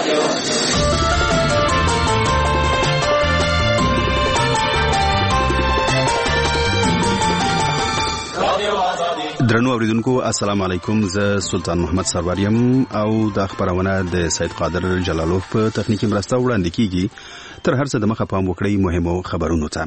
درنو اوریدونکو السلام علیکم، زه سلطان محمد سروریم او د خبرونه د سید قادر جلالوف په تخنیکی مرسته وړاندې کیږي. تر هر څه د مخه پام وکړئ مهمو خبرونو ته.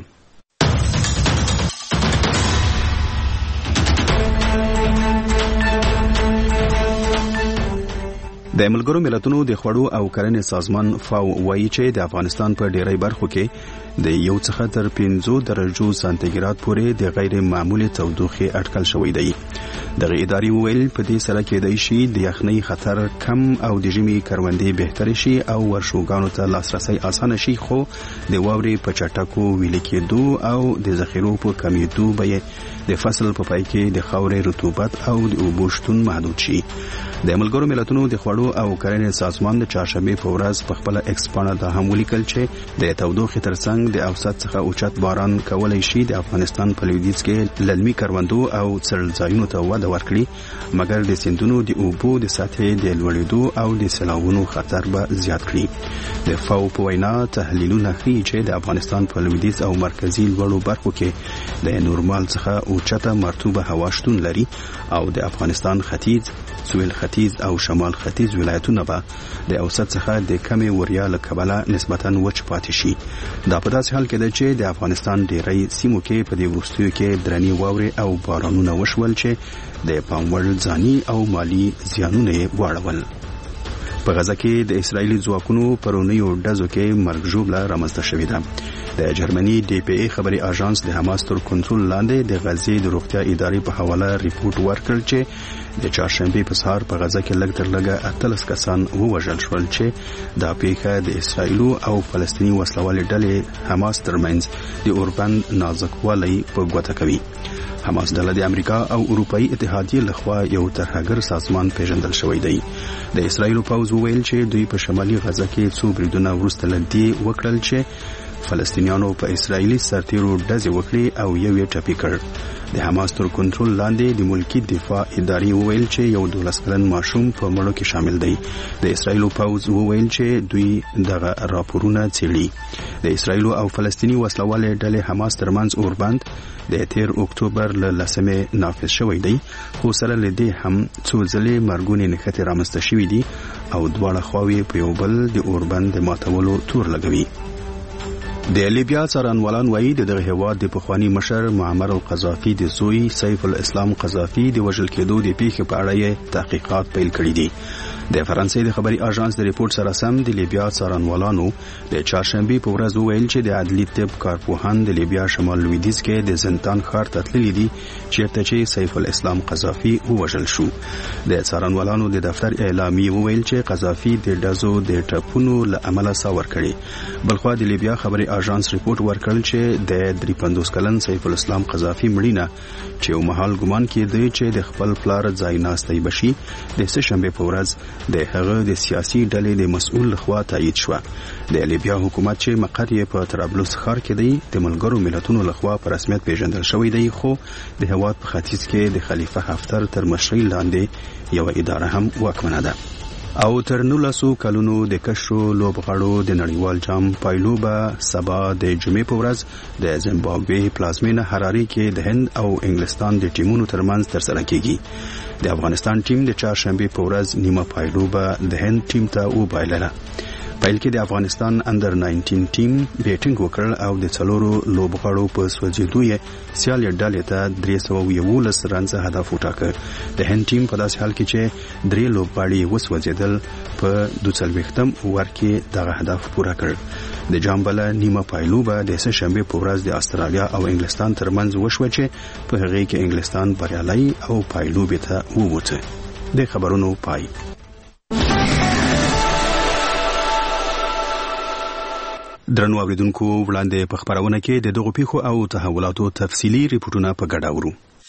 د ملګرو ملتونو د خوړو او کرنې سازمان فاو وایي چې د افغانستان په ډیری برخو کې د 1 تر 5 درجو سانتیګراد پورې د غیر معمولي تودوخه اټکل شوې ده. دغه ادارې ویل په دې سره کې د شي د یخنۍ خطر کم او د ژمي کروندې بهتر شي او ورشوګانو ته لاسرسي اسانه شي، خو د واورې په چټکو ویل کېدو او د ذخیرو په کمیدو به د فصل په پای کې د خاورې رطوبت او د اوبو شتون محدود شي. د ملګرو ملتونو د خوړو او کرنې سازمان د چهارشنبه په ورځ په خپل ایکسپانه د هم ولیکل چې د تودوخې ترڅنګ د اوسط څخه اوچت باران کولای شي د افغانستان په لویدیځ کې للمي کروندو او څړځایونو ته وده ورکړي، مګر د سیندونو د اوبو د سطحې د لوړېدو او د سیلابونو خطر به زیات کړي. د فاو په وینا تحلیلونه ښیي چې د افغانستان په لویدیځ او مرکزي لوړو برخو کې د نورمال څخه اوچته مرطوبه هوا شتون لري او د افغانستان ختیځ، سویل ختیځ او شمال ختیځ ولایتونه به د اوسط څخه د کمې وریا له کبله نسبتاً وچ پاتې شي. دا په داسې حال کې ده چې د افغانستان ډیری سیمو کې په دې وروستیو کې درنې واورې او بارانونه وشول چې د پام وړ ځاني او مالی زیانونه یې واړول. په غزه کې د اسرایلی ځواکونو پرونیو ډزو کې مرګ ژوبله رامنځته شوې ده. د جرمني ډي پی ای خبري اژانس د حماس تر کنټرول لاندې د غزې د روغتیا ادارې په حواله ریپورت ورکړ چې د چهارشنبه په سهار په غزه کې لږ تر لږه 18 کسان ووژل شول چې دا پیښه د اسرایل او فلسطیني وسلوالې ډلې حماس ترمنځ د اوربند نازکوالي په ګوته کوي. حماس ډله د امریکا او اروپאי اتحادیه لخوا یو ترهګر سازمان پیژندل شوی دی. د اسرایل پوځ ویل چې دوی په شمالي غزه کې څو بریدونه ورسته لدی وکړل چې فلسطینیانو په اسرایلی سرتیرو ډزې وکړي او یو یې ټپي کړ. د حماس تر کنټرول لاندې د ملکی دفاع ادارې وویل چې یو 12 کلن ماشوم په مړو کې شامل دی. د اسرایل پوځ وویل چې دوی دغه راپورونه څېړي. د اسرایل او فلسطیني وسلوالې ډلې حماس ترمنځ اوربند د 13 اکتوبر له 10 نافذ شوی دی، خو سره له دې هم څو ځلې مرګونې نښتې رامنځته شوې دي او دواړه خواوې په یو بل د اوربند د ماتولو تور لګوي. د لیبیا څارنوالان وایي د دغه هیواد د پخوانی مشر معمر القذافي د زوی سیف الاسلام قذافي د وژل کېدو د پیښې په اړه تحقیقات پیل کړي دي. د فرانسې د خبري اژانس د ریپورت سره سم د لیبیا څارنوالانو د چهارشنبه په ورځ وویل چې د عدلي طب کارپوهان د لیبیا شمال لویدیځ کې د زندان ښار ته تللي دي چیرته چې سیف الاسلام قذافي وژل شو. د څارنوالانو د دفتر اعلامیه وویل چې قذافي د ډزو د ټپونو له امله ساور کړي. بلخوا د لیبیا خبري اژانس ریپورت ورکړل چې د 53 کلن سیف الاسلام قذافي مړینه چې یو مهال ګمان کېده چې د خپل پلار ځای ناستي بشي د سهشنبه په ورځ د هغه د سیاسي ډلې د مسؤل لخوا تایید شو. د لیبیا حکومت چې مقر یې په طرابلس ښار کې دی د ملګرو ملتونو لخوا په رسمیت پیژندل شوی دی، خو د هیواد په ختیځ کې د خلیفه حفتر تر مشرۍ لاندې یو اداره هم واکمنه ده. او تر 19 کلونو د کشو لوبغاړو د نړیوال جام پایلوبه سبا د جمعې په ورځ د زیمبابوې پلازمینه حرارې کې د هند او انګلستان د ټیمونو ترمنځ ترسره کیږي. د افغانستان ټیم د چهارشنبه په ورځ نیمه پایلوبه د هند ټیم ته وبایلله. پیل کې د افغانستان اندر 19 ټیم بیټینګ وکړ او د څلورو لوبغاړو په سوځېدو یې سیالي ډلې ته 311 رنزه هدف وټاکه. د هند ټیم په داسې حال کې چې 3 لوبغاړي وسوځېدل په 42م اوور کې دغه هدف پوره کړ. د جامبله نیمه پایلوبه د سهشنبه په ورځ د استرالیا او انګلستان ترمنځ وشوه چې په هغه کې انګلستان بریالي او پایلوبه ته ووته. د خبرونو پای. درنو اوریدونکو وړاندې په خبرونه کې د دغو پیښو او تحولاتو تفصیلی ریپورتونه په ګډه اورو.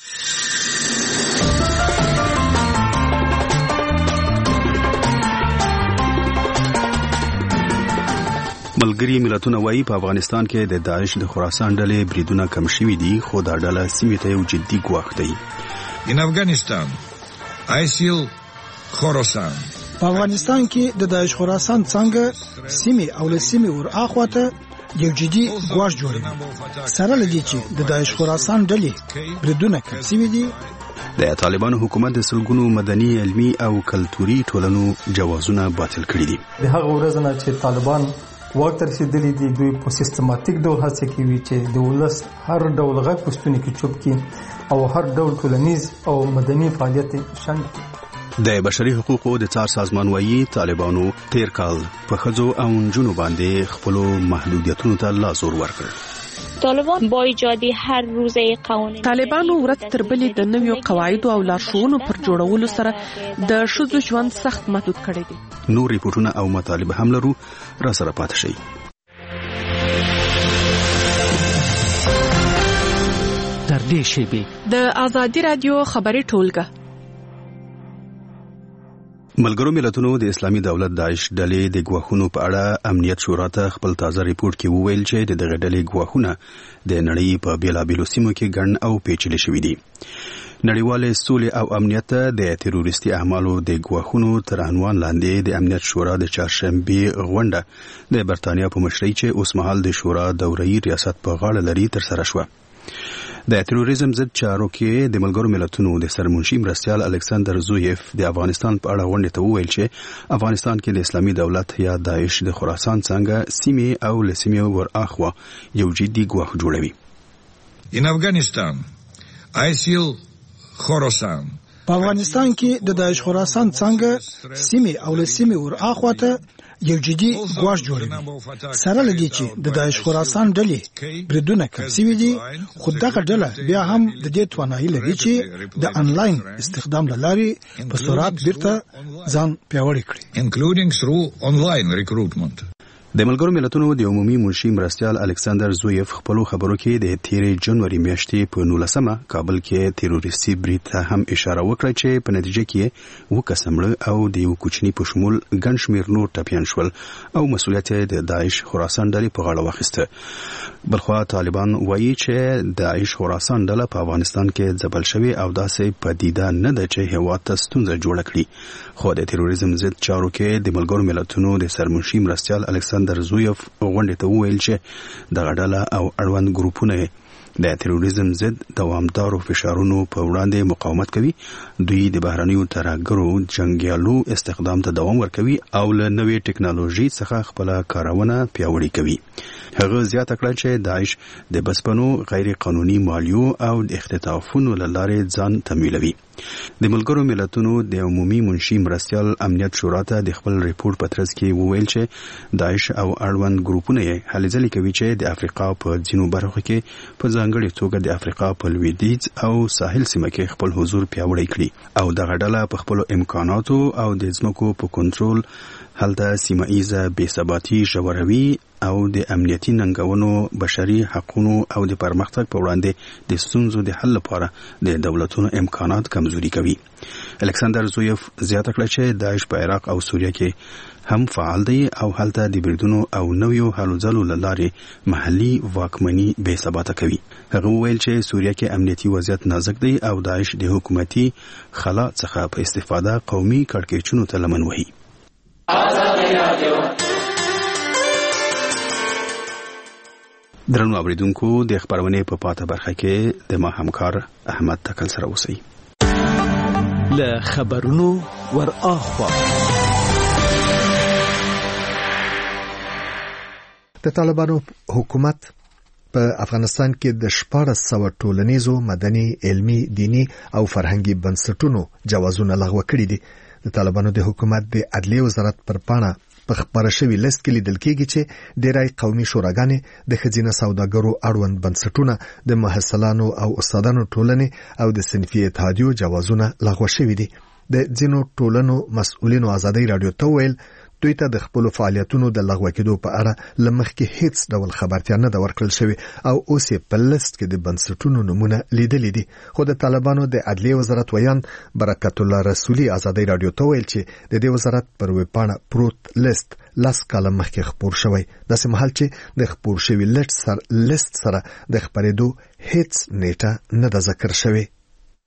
ملګری ملتونه وایي په افغانستان کې د داعش د خراسان ډلې بریدونه کم شوي دي، خو دا ډله سیمې ته یو جدي ګواښ دی. In Afghanistan, ISIL Khorasan په افغانستان کې د داعش خراسان څنګه سیمې او له سیمې ور اخواته یو جدي ګواښ جوړوي. سره لدی چې د داعش خراسان ډلې بریدونه کوي دي. د طالبانو حکومت د سلګونو مدني، علمي او کلتوري ټولنو جوازونه باطل کړي دي. د هغه ورځ نه چې طالبان واک ته رسیدلي دي، دوی په سیستماتیک ډول هڅه کوي چې د ولس هر ډول غږ په ستوني کې چوپ کړي او هر ډول ټولنیز او مدني فعالیت شنډ کړي. د بشري حقوقو د څار سازمان وایي طالبانو تیر کال په ښځو او نجونو باندې خپل محدودیتونو ته لاس ورکړ. طالبان با ایجاد هر روزه قانون طالبانو ورځ تر بلې د نویو قواعدو او لارښوونو پر جوړولو سره د ښځو ژوند سخت محدود کړی دی. نور ریپورتونه او مطالب هم لرو، را سره پاتې شئ. تر دې شیبې د آزادي رادیو خبري ټولګه. ملګرو ملتونو د اسلامي دولت داعش ډلې د ګواښونو په اړه امنیت شورا ته خپل تازه ریپورت کې وویل چې د دغه ډلې ګواښونه د نړۍ په بیلابیلو سیمو کې ګڼ او پیچلي شوي دي. نړیوال سولې او امنیت د تروریستي اعمالو د ګواښونو تر عنوان لاندې د امنیت شورا د چهارشنبه غونډه د برتانیا په مشرۍ چې اوس مهال د شورا دوره‌ای ریاست په غاړه لري تر سره شوه. د تروریزم ضد چارو کې د ملګرو ملتونو د سرمنشي مرستیال الکساندر زویف د افغانستان په اړه غونډه ته وویل چې افغانستان کې د اسلامي دولت یا داعش د خراسان څنګه سیمې او لسیمې ور اخوا یو جدي ګواښ جوړوي. In Afghanistan, ISIL خراسان په افغانستان کې د داعش خراسان څنګه سیمې او لسیمې ور اخواته یو جدي ګواښ جوړوي. سره لدی چې د داعش خراسان ډلې بریدونه کوي دي، خو دغه ډله بیا هم د دې توانایي لري چې د انلاین استخدام لارې په سرعت بیرته ځان پیاوړی کړي، including through online recruitment. د ملګرو ملتونو د عمومي منشي مرستیال الکساندر زویف خپل خبرو کې د 13 جنوري میاشتې په 19مه کابل کې تروریستي برید ته هم اشاره وکړه چې په نتیجه کې وکسمړ او د یو کوچني په شمول ګڼ شمېر نور ټپیان شول او مسؤلیت د داعش خراسان ډلې په غاړه واخیسته. بلخوا طالبان وایي چې داعش خراسان ډله په افغانستان کې ځپل شوی او داسې پدیده نه ده چې هیواد ته ستونزه جوړه کړي. خو د تروریزم ضد چارو کې د ملګرو ملتونو د سرمنشي مرستیال الکساندر زویف غونډه ته وویل چې د غډاله او اړوند ګروپونه د تروریزم ضد دوامدارو فشارونو په وړاندې مقاومت کوي. دوی د بهرنیو ترهګرو جنگیالو استخدام ته دوام ورکوي او له نوې ټکنالوژي څخه خپل کارونه پیاوړي کوي. هغه زیاته کړه چې داعش د بسپنو غیر قانوني مالیو او د اختطافونو له لارې ځان تمویلوي. د ملګرو ملتونو د عمومي منشي مرستیال امنیت شورا ته د خپل ریپورت په ترڅ کې وویل چې داعش او اړوند ګروپونه یې هلې ځلې کوي چې د افریقا په ځینو برخو کې په ځانګړې توګه د افریقا په لویدیځ او ساحل سیمه کې خپل حضور پیاوړی کړي او دغه ډله په خپل امکاناتو او د ځمکو په کنټرول هلته سیمه ایزه بېثباتي ژوروي او د امنیتي ننګونو، بشري حقوقو او د پرمختګ په وړاندې د ستونزو د حل لپاره د دولتونو امکانات کمزوري کوي. الکساندر زویف زیاته کړه چې داعش په عراق او سوریه کې هم فعال دی او هلته د بریدونو او نویو هلو ځلو له لارې محلي واکمني بې ثباته کوي. هغه وویل چې سوریه کې امنیتي وضعیت نازک دی او داعش د حکومتي خلا څخه په استفاده قومي کړکېچونو ته لمن وهي. درنو اوریدونکو، د خبرونې په پاته برخه کې د ما همکار احمد تکل سره اوسئ. له خبرونو ور اخوا د طالبانو حکومت په افغانستان کې د 1400 ټولنیزو، مدني، علمي، دینی او فرهنګي بنسټونو جوازونه لغوه کړي دي. د طالبانو د حکومت د عدلیه وزارت پر پاڼه په خبره شوی لیست کې لیدل کېږي چې ډېری قومي شوراګانې د ښځینه سوداګرو اړوند بنسټونه، د محصلانو او استادانو ټولنې او د صنفي اتحادیو جوازونه لغوه شوي دي. د ځینو ټولنو مسؤلینو آزادۍ رادیو ته ویل دوی ته د خپل فعالیتونو د لغوه کېدو په اړه لمخکې هیڅ ډول خبرتیا نه ده ورکړل شوی او اوس یې په لیست کې د بنسټونو نمونه لیدلې دي. خو د طالبانو د عدلیه وزارت ویان برکت الله رسولي آزادۍ رادیو ته ویل چې د دې وزارت پر ویبپاڼه پروت لیست 10 کاله مخکې خپور شوی، داسې مهال چې د خپور شوی لیست سره د خپرېدو هیڅ نیټه نه ده ذکر شوی.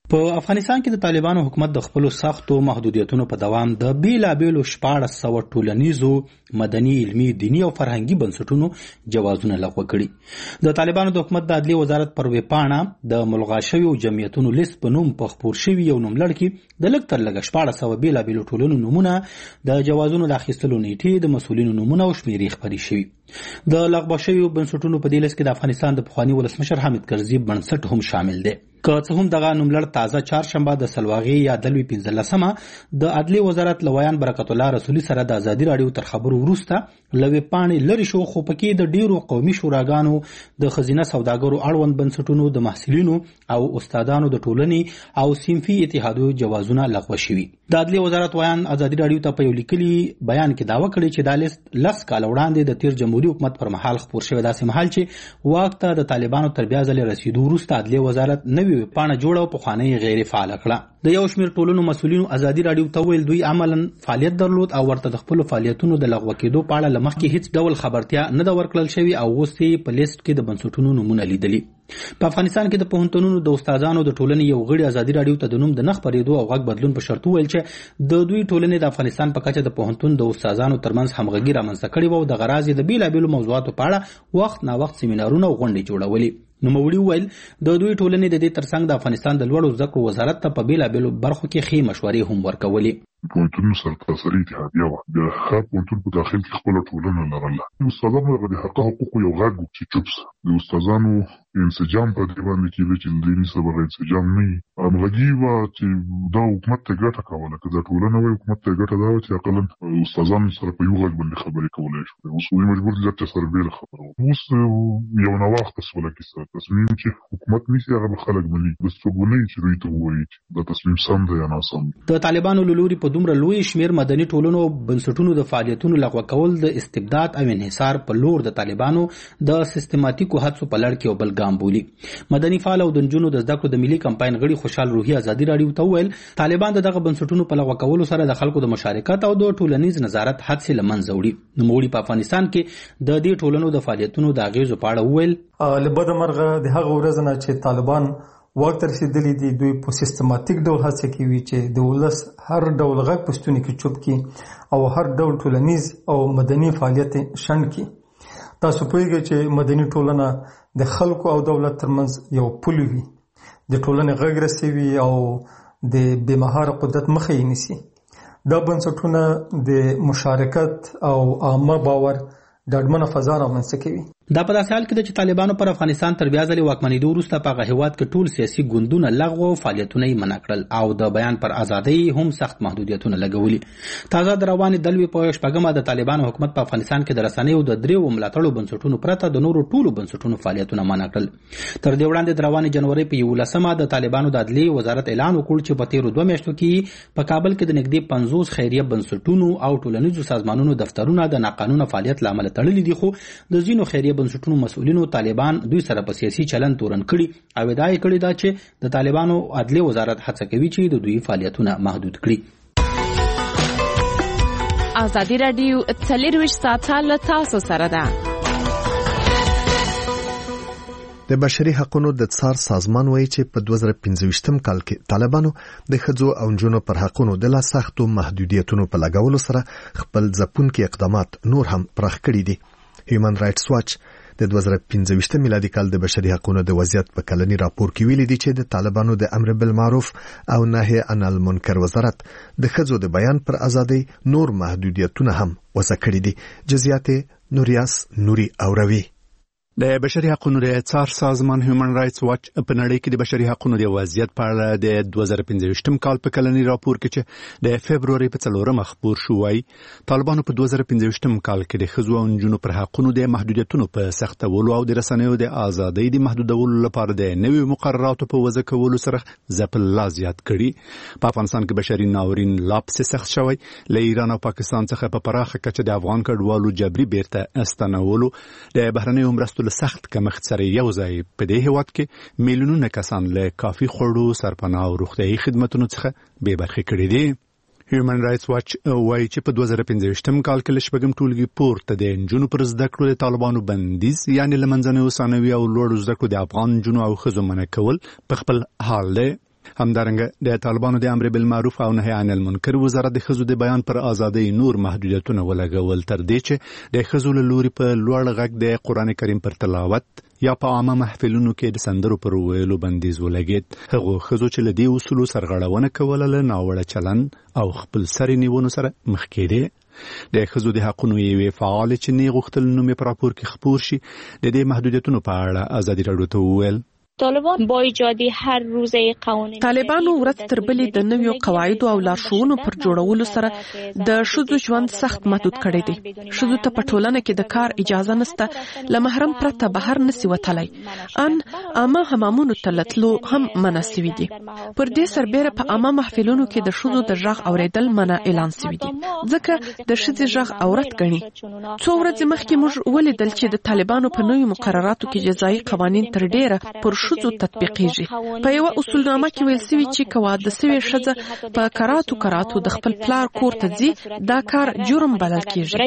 په افغانستان کې د طالبانو حکومت د خپل سختو محدودیتونو په دوام د بیلابیلو 1400 ټولنیزو مدني علمي دینی او فرهنګي بنسټونو جوازونه لغوه کړي د طالبانو د حکومت د عدلیه وزارت پر ویبپاڼه د ملغا شویو جمعیتونو لیست په نوم په خپور شوی یو نوملړ کې د لږ تر لږه 1400 بیلابیلو ټولنو نومونه د جوازونو د اخیستلو نیټې د مسؤلینو نومونه او شمیرې خپرې شوي د لغوه شویو بنسټونو په دې لیست کې د افغانستان د پخواني ولسمشر حامد کرزي بنسټ هم شامل دی که څه هم دغه نوملړ تازه چهارشنبه د سلواغي یا دلوي 15مه د عدلیه وزارت لویان برکت الله رسولي سره د ازادي رادیو تر خبرو وروسته لوي پاڼې لري شو خو پکې د ډیرو قومي شوراګانو د خزینه سوداګرو اړوند بنسټونو د محصلینو او استادانو د ټولنې او صنفي اتحادیو جوازونه لغوه شوي د عدلیه وزارت ویان ازادي رادیو ته په یو لیکلي بیان کې داوا کړی چې دا لیست لس کال وړاندې د تیر جمهوریت حکومت پر مهال خپور شوی داسې مهال چې واک ته د طالبانو تر بیا ځلې رسیدو وروسته عدلیه وزارت نوې پاڼه جوړه او پخوانۍ غیر فعال کړه د یو شمېر ټولنو مسؤلینو ازادي رادیو ته ویل دوی عملاً فعالیت درلود او ورته د خپل فعالیتونو د لغوه کېدو په اړه لمخکې هیڅ ډول خبرتیا نه دا ورکړل شوی او اوس یې په لیست کې د بنسټونو نومونه لیدلي په افغانستان کې د پوهنتونونو د استادانو د ټولنې یو غړي ازادي رادیو ته د نوم د نه خپرېدو او غږ بدلون په شرط ویل چې د دوی ټولنې د افغانستان په کچه د پوهنتون د استادانو ترمنځ همغږي رامنځته کړې وه او د غرض د بیلابیلو موضوعاتو په اړه وخت نا وخت سیمینارونه او غونډې جوړولې نوموړي وویل د دوی ټولنې د دې ترڅنګ د افغانستان د لوړو زده کړو وزارت ته په بیلابیلو برخو کې ښې مشورې هم ورکولې پوهنتون سرتاسري اتحادیه وه د هر پوهنتون په داخل کې خپله ټولنه لرله استادانو د حقوقو یو غږ چې چوپ د استادانو انسجام په دې باندې کېده چې د دې سبب انسجام نه وي همغږي وه چې دا حکومت ته ګټه کوله که دا ټولنه وای حکومت ته ګټه دا وه چې اقلا استادانو سره په یو غږ باندې خبرې کولی شو اوس دوی مجبور دي چې سره بېله خبره اوس یو ناوخته سوله کیسه تصمیم چې حکومت نیسي هغه به خلک مني د څوک نه چې دوی ته ووایي چې دا تصمیم سم دی یا ناسم د طالبانو له لوري په دومره لوی شمېر مدني ټولنو او بنسټونو د فعالیتونو لغوه کول د استبداد او انحصار په لور د طالبانو د سیستماتیکو هڅو په لړ کې یو بل ګام بولي مدني فعال او د نجونو د زده کړو د ملي کمپاین غړي خوشحال روحي ازادي رادیو ته وویل طالبان دغه بنسټونو په لغوه کولو سره د خلکو د مشارکت او د ټولنیز نظارت هڅې له منځه وړي نوموړي په افغانستان کې د دې ټولنو د فعالیتونو د اغیزو په اړه وویل له بده مرغه د هغه ورځ نه چې طالبان واک ته رسېدلي دي دوی په سیستماتیک ډول هڅه کوي چې د ولس هر ډول غږ په ستوني کې چوپ کړي او هر ډول ټولنیز او مدني فعالیت شنډ کړي تاسو پوهیږئ چې مدني ټولنه د خلکو او دولت ترمنځ یو پل وي د ټولنې غږ رسوي او د بېمهاره قدرت مخه یې نیسي دا بنسټونه د مشارکت او عامه باور ډاډمنه فضا رامنځته کوي دا په داسې حال کې چې طالبانو پر افغانستان تر بیا ځلې واکمنېدو وروسته په هغه هېواد کې ټول سیاسي ګوندونه لغوه او فعالیتونه یې منع کړل او د بیان پر ازادۍ هم سخت محدودیتونه لګولي تازه د روانې دلوي په شپږمه د طالبانو حکومت په افغانستان کې د رسنیو د دریو ملاتړو بنسټونو پرته د نورو ټولو بنسټونو فعالیتونه منع کړل تر دې وړاندې د روانې جنوري په 11مه د طالبانو د عدلیې وزارت اعلان وکړ چې په تیرو 2 میاشتو کې په کابل کې د نږدې 50 خیریه بنسټونو او ټولنیزو سازمانونو دفترونه د ناقانونه فعالیت لامل تړلي دي خو د ځینو خیریه بنسټونو مسؤلینو طالبان دوی سره په سیاسي چلن تورن کړي او ادعا یې کړې ده چې د طالبانو عدلیه وزارت هڅه کوي چې د دوی فعالیتونه محدود کړي ازادي رادیو 24 ساعته له تاسو سره ده د بشري حقوقو د څار سازمان وایي چې په 2015 کال کې طالبانو د ښځو او نجونو پر حقوقو د لا سختو محدودیتونو په لګولو سره خپل ځپونکي اقدامات نور هم پراخ کړي دي هیومن رائټس واچ د 2015 میلادي کال د بشري حقوقو د وضعیت په کلني راپور کې ویلي دي چې د طالبانو د امر بالمعروف او نهي عن المنکر وزارت د ښځو د بیان پر ازادۍ نور محدودیتونه هم وضع کړي دي جزئیات نوریاس نوري اوروي د بشري حقوقو د څار سازمان هیومن رائټس واچ په نړۍ کې د بشري حقوقو د وضعیت په اړه د 2015 کال په کلني راپور کې چې د فبرवरी په 4 خبر شو وايي طالبانو په 2015 کال کې د ښځو او نجونو پر حقوقو د محدودیتونو په سختولو او د رسنیو د ازادۍ د محدودولو لپاره د نویو مقرراتو په وضع کولو سره ځپل لا زیات کړي په افغانستان کې بشري ناورین لا پسې سخت شوی له ایران او پاکستان څخه په پراخه کچه د افغان کډوالو جبري بیرته استنولو د بهرنیو مرستو سخت کمښت سره یو ځای په دې هیواد کې میلیونونه کسان له کافي خوړو سرپناه او روغتیايي خدماتو څخه بې برخې کړي دي هیومن رائټس واچ وايي چې په 2015 کال کې لشبګم ټولګي پورته د نجونو پر زده کړو د طالبانو بندیز یعنی لمنځنیو ثانوي او لوړو زده کړو د افغان نجونو او ښځو منع کول په خپل حال دی همدارنګه د طالبانو د امر بالمعروف او نهي عن المنکر وزارت د ښځو د بیان پر ازادۍ نور محدودیتونه ولګول تر دې چې د ښځو له لوري په لوړ غږ د قرآن کریم پر تلاوت یا په عامه محفلونو کې د سندرو پر ویلو بندیز ولګید. هغو ښځو چې له دې اصولو سرغړونه کوله له ناوړه چلن او خپل سر نیونو سره مخ کېدې. د ښځو د حقونو یوې فعالې چې نه غوښتل نوم یې په راپور کې خپور شي د دې محدودیتونو په اړه ازادي راډیو ته وویل طالبان با ایجاد هر روزه قوانین طالبانو ورځ تر بلې د نویو قواعدو او لارښوونو پر جوړولو سره د ښځو ژوند سخت محدود کړی دی. ښځو ته په ټولنه کې د کار اجازه نشته، له محرم پرته بهر نشي وتلی، ان عامه حمامونو ته تللو هم منع سوي دي. پر دې سربیره په عامه محفلونو کې د ښځو د غږ اوریدل منع اعلان سوي دي، ځکه د ښځې غږ عورت ګڼي. څو ورځې مخکې موږ ولیدل چې د طالبانو په نویو مقرراتو کې جزایي قوانین تر ډیره پر ښځو تطبیقیږي. په یو اصولنامه کې ویل سوي چې که واده سوې ښځه په کراتو د خپل پلار کور ته ځي، دا کار جرم بلل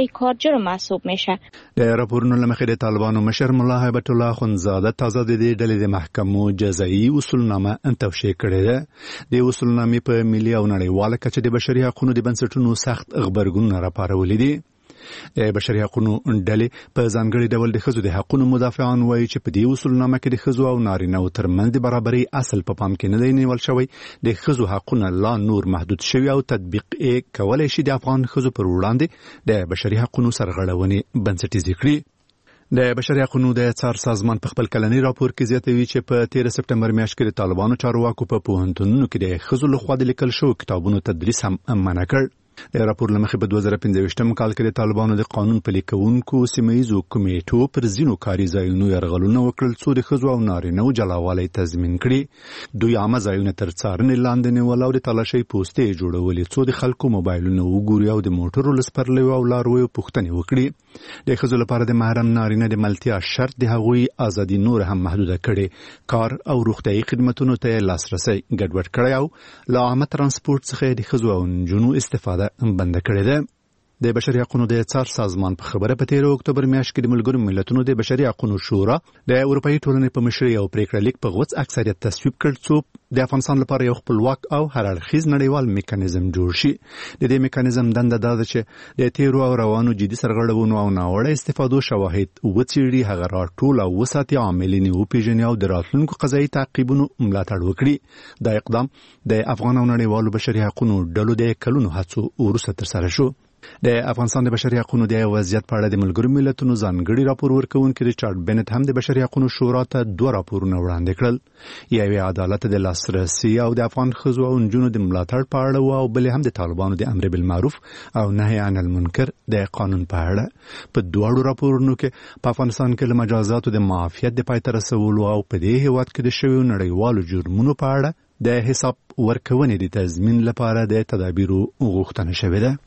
کیږي. د راپورونو له مخې د طالبانو مشر ملا هیبت الله خنزاده تازه د دې ډلې د محکمو جزایي اصولنامه توشیح کړې ده. د اصولنامې په ملي او نړیواله کچه د بشري حقوقو د بنسټونو سخت غبرګونونه راپارولي دي. د بشري حقوقو ډلې په ځانګړي ډول د ښځو د حقوقو مدافعان وایي چې په دې اصولنامه کې د ښځو او نارینه‌و ترمنځ د برابرۍ اصل په پام کې نه دی نیول شوی. د ښځو حقونه لا نور محدود شوي او تطبیق یې کولی شي د افغان ښځو پر وړاندې د بشري حقوقو سرغړونې بنسټیزې کړي. د بشري حقوقو د څار سازمان په خپل کلنی راپور کې زیاتوي چې په 13 سپټمبر میاشت کې د طالبانو چارواکو په پوهنتونونو کې د ښځو لخوا د لیکل شوو کتابونو تدریس هم منع کړ. د راپور له مخې په 2015 کال کې د طالبانو د قانون پلي کوونکو سیمه‌ییزو کمیټو پر ځینو کاري ځایونو یرغلونه وکړل څو د ښځو او نارینه‌و جلاوالی تضمین کړي. دوی عامه ځایونه تر څارنې لاندې نیول او د تالاشۍ پوستې جوړولې څو د خلکو موبایلونه وګوري او د موټرو له سپرلیو او لارویو پوښتنې وکړي. د ښځو لپاره د محرم نارینه د ملتیا شرط د هغوی ازادي نور هم محدوده کړي. کار او روغتیايي خدمتونو ته لاسرسی ګډوډ کړی او له عامه ترانسپورت څخه د ښځو او نجونو استفاده بند کړی ده. د بشري حقوقو د څار سازمان په خبره په 13 اکتوبر میاشت کې د ملګرو ملتونو د بشري حقوقو شورا د اروپאי ټولنې په مشرۍ او پریکړه لیک په غوڅ اکثریت تصویب کړ څو د افغانستان لپاره یو خپلواک او هر اړخیز نړیوال میکانیزم جوړ شي. د دې میکانیزم دنده دا ده چې د تیرو او روانو جدي سرغړونو او ناوړه استفادو شواهد وڅېړي، هغه راټول او وساتي، عاملین وپیژني او د راتلونکو قضایي تعقیبونو ملاتړ وکړي. دا اقدام د افغان او نړیوالو بشري حقوقو ډلو د کلونو هڅو وروسته ترسره شو. د افغانستان د بشري حقوقو د وضعیت په اړه د ملګرو ملتونو ځانګړي راپور ورکوونکي ریچارډ بنت هم د بشري حقوقو شورا ته 2 راپورونه وړاندې کړل. یو عدالت د لاسرسي او د افغان ښځو او نجونو د ملاتړ په اړه او بل هم د طالبانو د امر بالمعروف او نهي عن المنکر د قانون په اړه. په 2 راپورونو کې په افغانستان کې له مجازاتو د معافیت د پای ته رسولو او په دې هیواد کې د شویو نړیوالو جرمونو په اړه د حساب ورکونې د تضمین لپاره د تدابیرو غوښتنه شوې ده.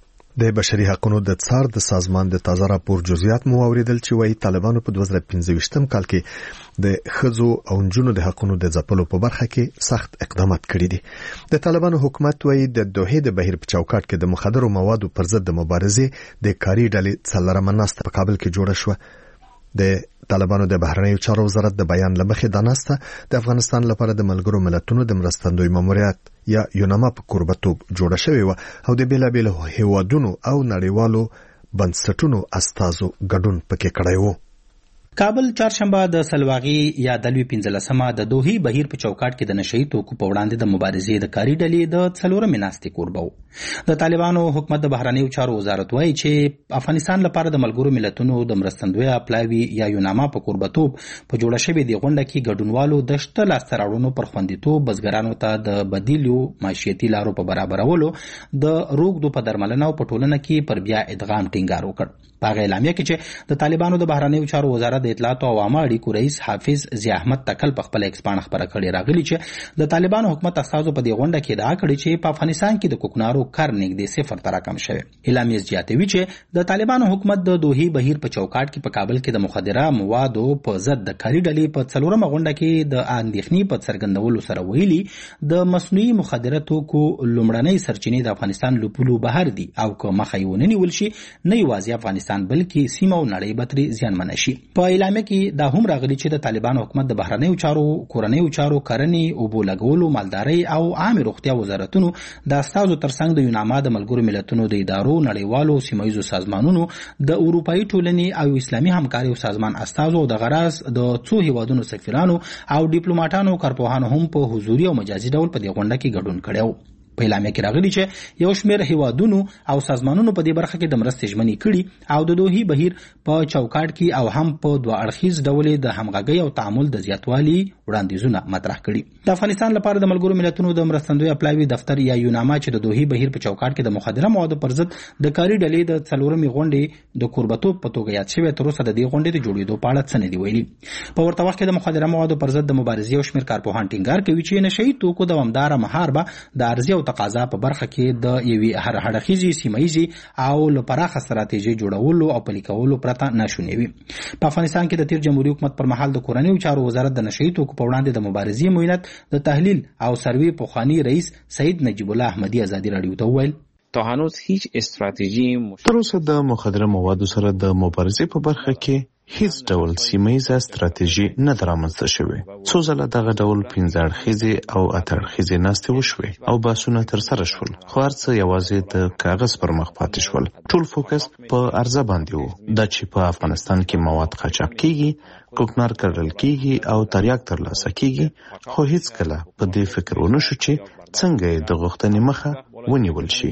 د بشري حقوقو د څار د سازمان د تازه راپور جزئیات مو اوریدل چې وايي طالبانو په 2015 کال کې د ښځو او نجونو د حقوقو د ځپلو په برخه کې سخت اقدامات کړي دي. د طالبانو حکومت وايي د دوحې د بهیر په چوکاټ کې د مخدرو موادو پر ضد د مبارزې د کاري ډلې څلورمه ناسته په کابل کې جوړه شوه. د طالبانو د بهرنیو چارو وزارت د بیان لمخې د ناسته د افغانستان لپاره د ملګرو ملتونو د مرستندوی ماموریت یا یوناما په قربتوب جوړه شوې و او د بیلابیلو هیوادونو او نړیوالو بنسټونو استازو ګډون پکې کړی و. کابل چهارشنبه د سلواغي یا دلوي 15مه د دوحې بهیر په چوکاټ کې د نشئی توکو په وړاندې د مبارزې د کاري ډلې د څلورمې ناستې کوربه و. د طالبانو حکومت د بهرنیو چارو وزارت وایي چې افغانستان لپاره د ملګرو ملتونو د مرستندوی اپلاوي یا یوناما په قربتوب په جوړه شوې د غونډه کې ګډونوالو د شته لاسته راوړنو پر خوندیتوب، بزګرانو ته د بدیلو معیشتي لارو په برابرولو، د روغدو په درملنه او په ټولنه کې پر بیا ادغام ټینګار وکړ. په اعلامیه کې چې د طالبانو د بهرنیو چارو وزارت د اطلاعات او عامه اړیکو رئیس حافظ ضیا احمد تکل په خپل ایکس پاڼه خبره کړې راغلي چې د طالبانو حکومت استازو په دې غونډه کې ادعا کړې چې په افغانستان کې د کوکنارو کار نږدې 0 ته راکم شوی. اعلامیه زیاتوي چې د طالبانو حکومت د دوحې بهیر په چوکاټ کې په کابل کې د مخدره موادو په ضد د کاري ډلې په 4مه غونډه کې د اندېښنې په څرګندولو سره ویلي د مصنوعي مخدره توکو لومړنۍ سرچینې د افغانستان لپاره بهر دي او که مخه یې ونیول شي نه یوازې افغانستان بلکې سیمه او نړۍ به ترې زیانمنه شي. په اعلامیه کې دا هم راغلي چې د طالبان حکومت د بهرنیو چارو، کورنیو چارو، کرنې، اوبو لګولو، مالدارۍ او عامه روغتیا وزارتونو د استازو ترڅنګ د یوناما د ملګرو ملتونو د ادارو، نړیوالو سیمایي سازمانونو، د اروپאי ټولنې او اسلامي همکاري سازمان استازو د غرض د څو هیوادونو سفیرانو او ډیپلوماټانو کارپوهانو هم په حضوري او مجازي ډول په دې غونډه کې ګډون کړی. په اعلامیه کې راغلي چې یو شمېر هیوادونو او سازمانونو په دې برخه کې د مرستې ژمنې کړي او د دوحي بهیر په چوکاټ کې او هم په دوه اړخیز ډول د همغږۍ او تعامل د زیاتوالي وړاندیزونه مطرح کړي. د افغانستان لپاره د ملګرو ملتونو د مرستندوی اپلایوي دفتر یا یوناما چې د دوحي بهیر په چوکاټ کې د مخدره موادو پر ضد د کاري ډلې د څلورمې غونډې د کوربتوب په توګه یاد شوی، تر اوسه د دې غونډې د جوړېدو په اړه څه نه دي ویلي. په ورته وخت کې د مخدره موادو پر ضد د مبارزې او شمېر کارپوهان ټینګار کوي چې نشئی توکو دوامداره محاربه د عرضې او تقاضا په برخه کې د یوې هر هډخیزي سیمایي او لپاره ستراتیژي جوړولو او پلي کولو پرته ناشونی وي. په افغانستان کې د تیر جمهوریت حکومت پر مهال د کورنیو چارو وزارت د نشئی توکو په وړاندې د مبارزې معاینت د تحلیل او سروې پوخانی رئیس سید نجیب الله احمدی ازادي رادیو ته وویل تا هنوز هیچ استراتیژی تر اوسه د مخدره موادو سره د مبارزې په برخه کې هیڅ ډول سیمایي استراتیژي نه درامځته شوې. څو ځله دغه ډول 15 اړخیزې او 8 اړخیزې ناستې وشوې او بحثونه ترسره شول، خو هر څه یوازې د کاغذ پر مخ پاتې شول. ټول فوکس په عرضه باندې و، دا چې په افغانستان کې مواد قاچاق کیږي، کوکنار کرل کیږي او تریاک ترلاسه کیږي، خو هیڅ کله په دې فکر ونه شو چې څنګه د غوښتنې مخه ونیول شي.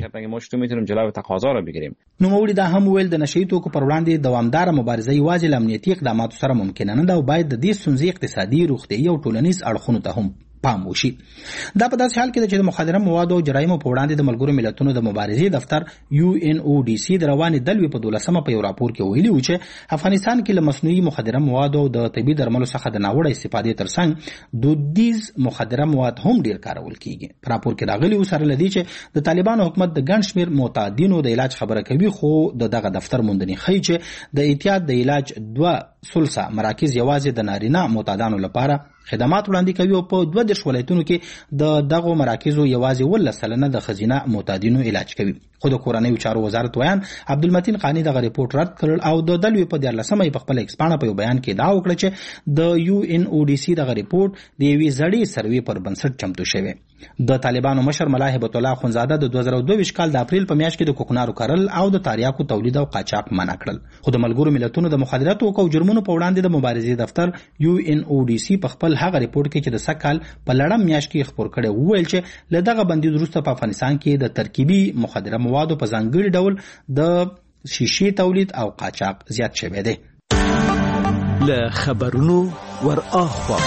نوموړي دا هم ویل د نشئی توکو پر وړاندې دوامداره مبارزه یوازې له امنیتي اقداماتو سره ممکنه نه ده او باید د دې ستونزې اقتصادي، روغتیايي او ټولنیز اړخونو ته هم پام وشي. دا په داسې حال کې چې د مخدره موادو او جرایمو په وړاندې د ملګرو ملتونو د مبارزې دفتر UNODC د روانې دلوي په 12مه په یو راپور کې ویلي و چې افغانستان کې له مصنوعي مخدره موادو او د طبي درملو څخه د ناوړه استفادې ترڅنګ دودیز مخدره مواد هم ډیر کارول کیږي. په راپور کې راغلي و سره لدی چې د طالبانو حکومت د ګڼ شمېر معتادینو د علاج خبره کوي، خو دغه دفتر موندنې ښیي چې د احتیاط د علاج 2 مراکز یوازې د نارینه معتادانو لپاره خدمات وړاندې کوي او په 22 ولایتونو کې د دغه مراکزو یوازې 10% د خزینه معتادینو علاج کوي. خو د کورنیو چارو وزارت ویان عبدالمتین قانی دغه ریپورت رد کړل او د دلوي په 14مه په خپل ایکسپانه په بیان کې دا وکړه چې د UNODC دغه ریپورت د یوې زړې سروې پر بنسټ چمتو شوی. د طالبانو مشر ملا هبت الله خونزاده د 2022 کال د اپریل په میاشت کې د کوکنارو کرل او د تریاکو تولید او قاچاق منع کړل. خو د ملګرو ملتونو د مخدره توکو او جرمونو په وړاندې د مبارزې دفتر UNODC په خپل هغه ریپورت کې چې د سکهال په لړم میاشت کې خبر کړي وویل چې له دغه بندیز وروسته په افغانستان کې د ترکیبي مخدره موادو په ځانګړي ډول د شیشې تولید او قاچاق زیات شوی دی. له خبرونو ور اخوا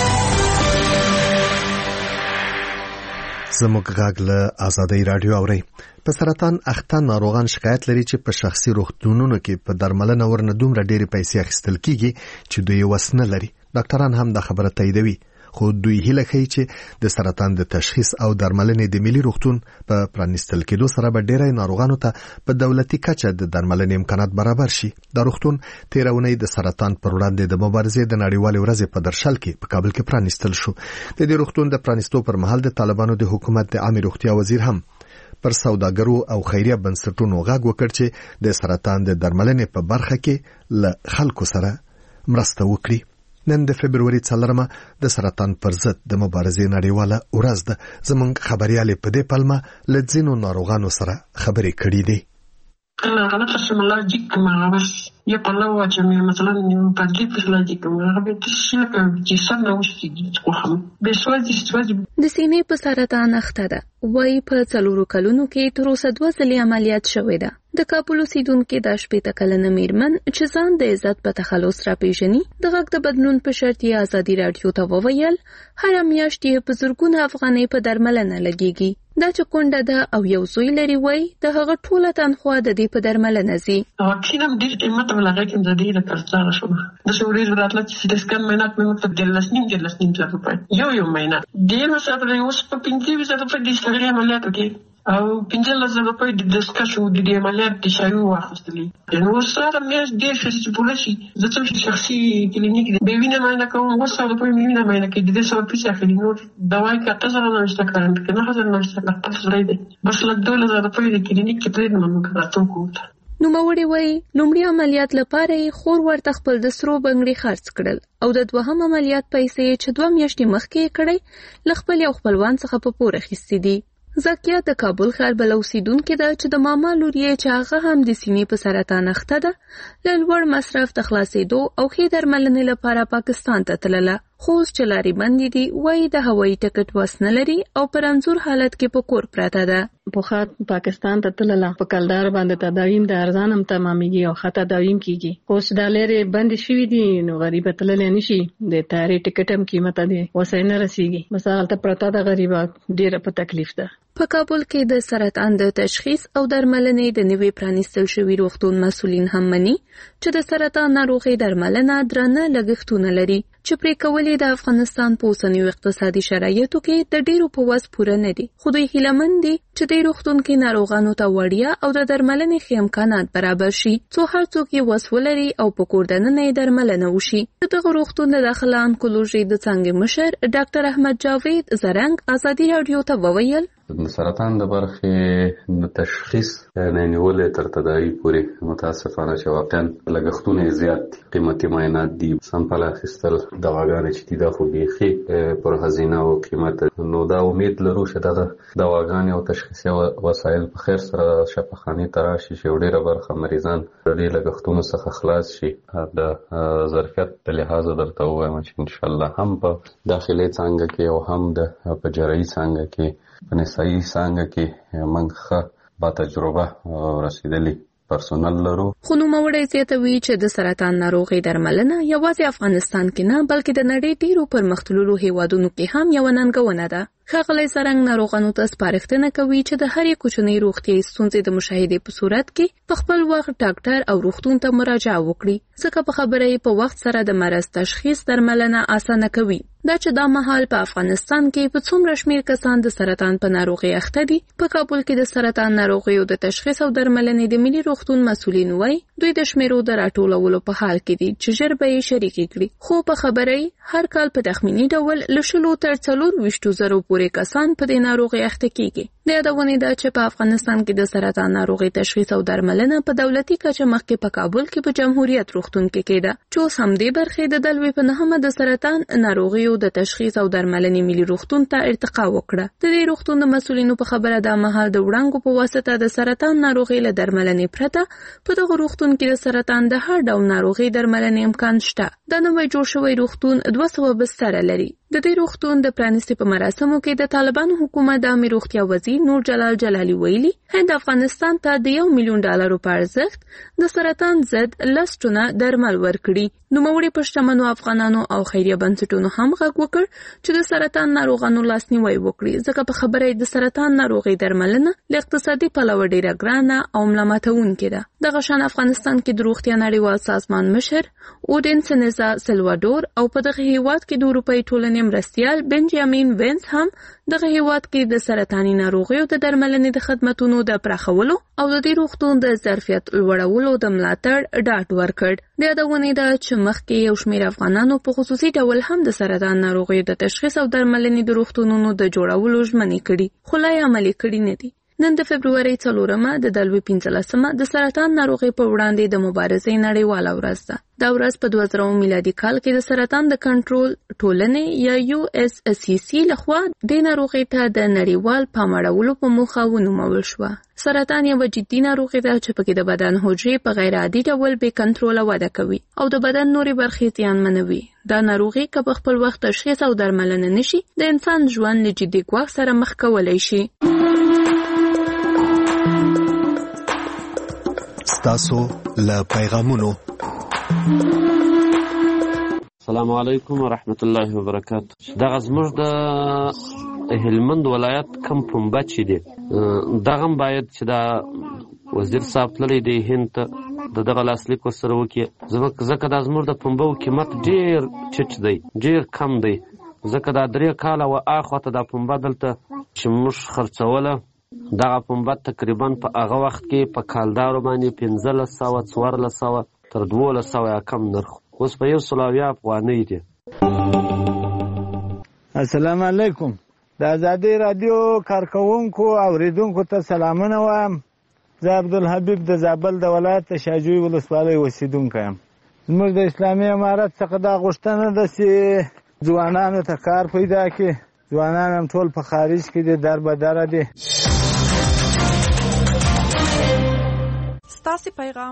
زموږ غږ له آزادۍ رادیو اوري. په سرطان اخته ناروغان شکایت لري چې په شخصي روغتونونو کې په درملنه ورنه دومره ډېرې پیسې اخیستل کیږي چې دوی وس نه لري. ډاکټران هم دا خبره تاییدوي، خو دوی هیله کوي چې د سرطان د تشخیص او درملنې د ملي روغتون په پرانیستل کېدو سره به ډېری ناروغانو ته په دولتي کچه د درملنې امکانات برابر شي. دا روغتون تېره اونۍ د سرطان پر وړاندې د مبارزې د نړیوالې ورځې په درشل کې په کابل کې پرانیستل شو. د دې روغتون د پرانیستو پر مهال د طالبانو د حکومت د عامه روغتیا وزیر هم پر سوداګرو او خیریه بنسټونو غږ وکړ چې د سرطان د درملنې په برخه کې له خلکو سره مرسته وکړي. نن د فبرवरी 4 د سرطان پر ضد د مبارزې نړیواله ورځ ده. زموږ خبريالې په دې پلمه له ځینو ناروغانو سره خبرې کړې دي. انا قسم الله جيكم على بس يطلعوا جميع مثلا بدلي فيزيولوجيكم غبي تشيك جسمنا وش تقوم بسوادي د سینې په سرطان اخته ده. وای په 4 کلونو کې تر اوسه 2 ځلې عملیات شوې ده. د کابل اوسیدونکو د 18 کلنه میرمن چې ځان د عزت په تخلص را پیژني د غږ د بدلون په شرط یې آزادي رادیو ته وویل هر میاشت یې په زرګونه افغانۍ په درملنه لګيږي. دا چې کونډه ده او یو زوی لري وای د هغه ټوله تنخوا د دې په درملنه زی. واکینم ډیر قیمت ولګی کوم د دې د کارڅار شو. د شوري راتله چې د سکم مینات مې مطلب د لسنیم ځکه یو مینه دې مسافر اوس په 50 په دې سره عملیات کې او 15,000 روپۍ د دسکشو د دې عملیات د شایو واخیستلې. نو سره مې ډېر څه پولیسي د څه شخصي کلینیک دی به وینه مې نه کوم وسه روپۍ مې نه مې نه کې د څه پیسې اخلي. نو دوايي کاته سره نه نشته کارم کې نه حاضر نه نشته کاته سره دی بس لږ 2,000 روپۍ د کلینیک کې پرې نه مونږ راځو کوته نوموړي وایي لومړي عملیات لپاره یې خور ورته خپل د سرو بنګړي خرڅ کړل او د دوهم عملیات پیسې چې 2 میاشتې مخکې یې کړې له خپل یو خپلوان څخه په پور اخیستې دي. زکیه د کابل ښار بله اوسیدونکې ده چې د ماما لور یې چې هغه هم د سینې په سرطان اخته ده له لوړ مصرف د خلاصېدو او ښې درملنې لپاره پاکستان ته تلله، خو اوس چې لارې بندې دي وایي د هوایي ټکټ وس نه لري او په رنځور حالت کې په کور پرته ده. پخوا پاکستان ته تلله، په کلدار باندې تداویم د ارزان هم تمامېږي او ښه تداویم کېږي. اوس دا لارې بندې شوي دي نو غریب تللی نه شي، د طیارې ټکټ هم قیمته دی وسایل نه رسېږي، بس هلته پرته ده غریبه ډېره په تکلیف ده. په کابل کې د سرطان د تشخیص او درملنې د نوي پرانیستل شوي روغتون مسؤلین هم مني چې د سرطان ناروغۍ درملنه درانه لګښتونه لري چې پرې کولې د افغانستان په اوسنیو اقتصادي شرایطو کې د ډېرو په وس پوره نه دي، خو دوی هیلهمند دي چې د روغتون کې ناروغانو ته وړیا او د درملنې ښه امکانات برابر شي څو هر څوک یې وس ولري او په کور دننه یې درملنه وشي. دغه روغتون د داخله انکولوژي د څانګې مشر ډاکټر احمد جاوید زرنګ ازادي راډیو ته وویل د سرطان د برخې د تشخیص نه نیولې تر تداوی پورې متاسفانه چې واقعا لګښتونه زیات دي، قیمتي معاینات دي، سمپل اخیستل، دواګانې چې دي دا خو بیخي پر هزینه او قیمت، نو دا امید لرو چې دغه دواګانې او تشخیصي وسایل په خیر سره شفاخانې ته راشي چې ډېره برخه مریضان د دې لګښتونو څخه خلاص شي. د ظرفیت په لحاظ درته ووایم چې انشاءالله هم په داخلي څانګه کې او هم په جراحي څانګه کې په نسایي څانګه کې موږ ښه با تجربه رسېدلي پرسونل لرو. خو نوموړی زیاتوي چې د سرطان ناروغۍ درملنه یوازې افغانستان کې نه بلکې د نړۍ ډېرو پرمختللو هیوادونو کې هم یوه ننګونه ده. ښاغلی زرنګ ناروغانو ته سپارښتنه کوي چې د هرې کوچنۍ روغتیایي ستونزې د مشاهدې په صورت کې په خپل وخت ډاکټر او روغتون ته مراجعه وکړي، ځکه په خبره یې په وخت سره د مرض تشخیص درملنه اسانه کوي. دا چې دا مهال په افغانستان کې په څومره شمیر کسان د سرطان په ناروغۍ اخته دي. په کابل کې د سرطان ناروغیو د تشخیص او درملنې د ملي روغتون مسؤلین وایي دوی د شمیرو د راټولولو په حال کې دي چې ژر به یې شریکې کړي، خو په خبره یې هر کال په تخمینی ډول له 100 تر 420,000 پورې کسان په دې ناروغۍ اخته کیږي. د یادونې ده چې په افغانستان کې د سرطان ناروغۍ تشخیص او درملنه په دولتي کچه مخکې په کابل کې په جمهوریت روغتون کې کېده، چې اوس هم دې برخې د دلوي په نهمه د سرطان ناروغیو د تشخیص او درملنې ملي روغتون ته ارتقا وکړه. د دې روغتون د مسؤلینو په خبره دا مهال د وړانګو په واسطه د سرطان ناروغۍ له درملنې پرته په دغه روغتون کې د سرطان د هر ډول ناروغۍ درملنې امکان شته. دا نوی جوړ شوی روغتون 200 بستره لري. د دې روغتون د پرانیستي په مراسمو کې د طالبانو حکومت د عامه روغتیا وزیر نور جلال جلالی ویلي هند افغانستان ته د $1 میلیون په ارزښت د سرطان ضد 10 ټنه درمل ورکړي. نوموړي په شتمنو افغانانو او خیریه بنسټونو هم غږ وکړ چې د سرطان ناروغانو لاسنیوی وکړي، ځکه په خبره د سرطان ناروغۍ درملنه له اقتصادي پلوه ډیره ګرانه او ملامتونکې ده. دغه شان افغانستان کې د روغتیا نړیوال سازمان مشر اودین سنزا سلوادور او په دغه هیواد کې د اروپایي ټولنې مرستیال بنجامین وینس هم دغه هیواد کې د سرطاني ناروغیو د درملنې د خدماتو د پراخولو او د دې روغتون د ظرفیت لوړولو د ملاتړ ډاډ ورکړ. د یادونې ده چې مخکې یو شمېر افغانانو په خصوصي ډول هم د سرطان ناروغیو د تشخیص او درملنې د روغتونونو د جوړولو ژمنې کړي، خو لا یې عملي کړي نه دي. نن د فبرورۍ 4مه د دلوي 15مه د سرطان ناروغۍ په وړاندې د مبارزې نړیواله ورځ ده. دا ورځ په 2000 میلادي کال کې د سرطان د کنټرول ټولنې یا USCC لخوا د ناروغۍ ته د نړیوال پام اړولو په موخه ونومول شوه. سرطان یو جدي ناروغي ده چې پکې د بدن حجرې په غیر عادي ډول بې کنټروله وده کوي او د بدن نورې برخې زیانمنوي. دا ناروغي که په خپل وخت تشخیص او درملنه نشي د انسان ژوند له جدي ګواښ سره مخ کولی شي. ستاسو له پیغامونو. السلام علیکم ورحمت الله وبرکاته. دغه زموږ د هلمند ولایت کم پنبه چې دی دغه باید چې دا وزیر صاحب تللی دی هند ته دغه لاسلیک ورسره وکړي، ځکه دا زموږ د پنبو قیمت ډېر ټیټ دی، ډېر کم دی، ځکه دا 3 کاله و اخواته دا پنبه دلته چې موږ خرڅوله دغه پنبه تقریبا په هغه وخت کې په کالدارو باندې 1500 1400 تر 1200 یا کم نرخ، اوس په 100 افغانۍ دی. السلام علیکم. د ازادي رادیو کارکونکو او اوریدونکو ته سلامونه وایم. زه عبدالحبیب د زابل د ولایت شاجوی ولسوالۍ اوسیدونکی یم. زموږ د اسلامي امارت څخه دا غوښتنه ده چې ځوانانو ته کار پیدا کړي. ځوانان هم ټول په خارج کې دي، در به دره دي. ستاسې پیغام.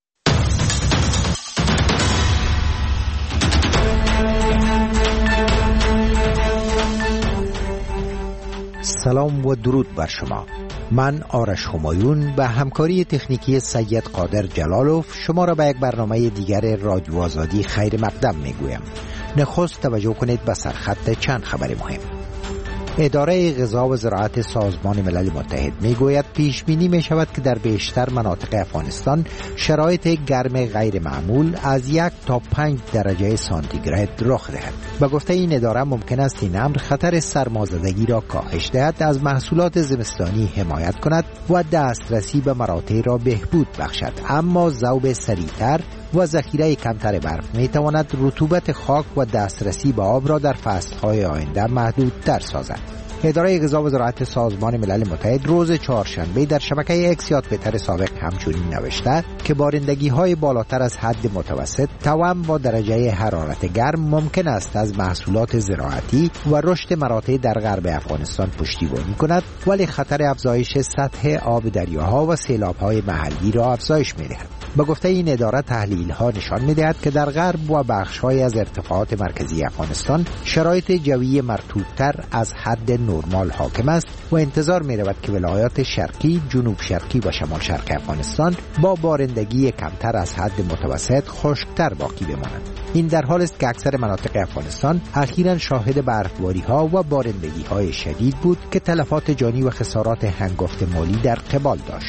سلام و درود بر شما. من آرش همایون به همکاری تکنیکی سید قادر جلالوف شما را به یک برنامه دیگر رادیو آزادی خیر مقدم میگویم. نخست توجه کنید به سرخط چند خبر مهم. اداره غذا و زراعت سازمان ملل متحد میگوید پیش بینی می شود که در بیشتر مناطق افغانستان شرایط گرم غیر معمول از 1 تا 5 درجه سانتیگراد رخ دهد. به گفته این اداره ممکن است این امر خطر سرمازدگی را کاهش دهد، از محصولات زمستانی حمایت کند و دسترسی به مراتع را بهبود بخشد، اما ذوب سریعتر و ذخیره کمتر برف می تواند رطوبت خاک و دسترسی به آب را در فصل‌های آینده محدودتر سازد. اداره غذا و زراعت سازمان ملل متحد روز چهارشنبه در شبکه اکس یا توییتر سابق همچنین نوشته که بارندگی‌های بالاتر از حد متوسط توأم با درجه حرارت گرم ممکن است از محصولات زراعتی و رشد مراتع در غرب افغانستان پشتیبانی کند، ولی خطر افزایش سطح آب دریاها و سیلاب‌های محلی را افزایش می‌دهد. به گفته این اداره تحلیل‌ها نشان می‌دهد که در غرب و بخش‌های از ارتفاعات مرکزی افغانستان شرایط جوی مرطوب‌تر از حد نرمال حاکم است و انتظار می‌رود که ولایات شرقی، جنوب شرقی و شمال شرق افغانستان با بارندگی کمتر از حد متوسط خشک‌تر باقی بمانند. این در حالی است که اکثر مناطق افغانستان اخیراً شاهد برفباری‌ها و بارندگی‌های شدید بود که تلفات جانی و خسارات هنگفت مالی در قبال داشت.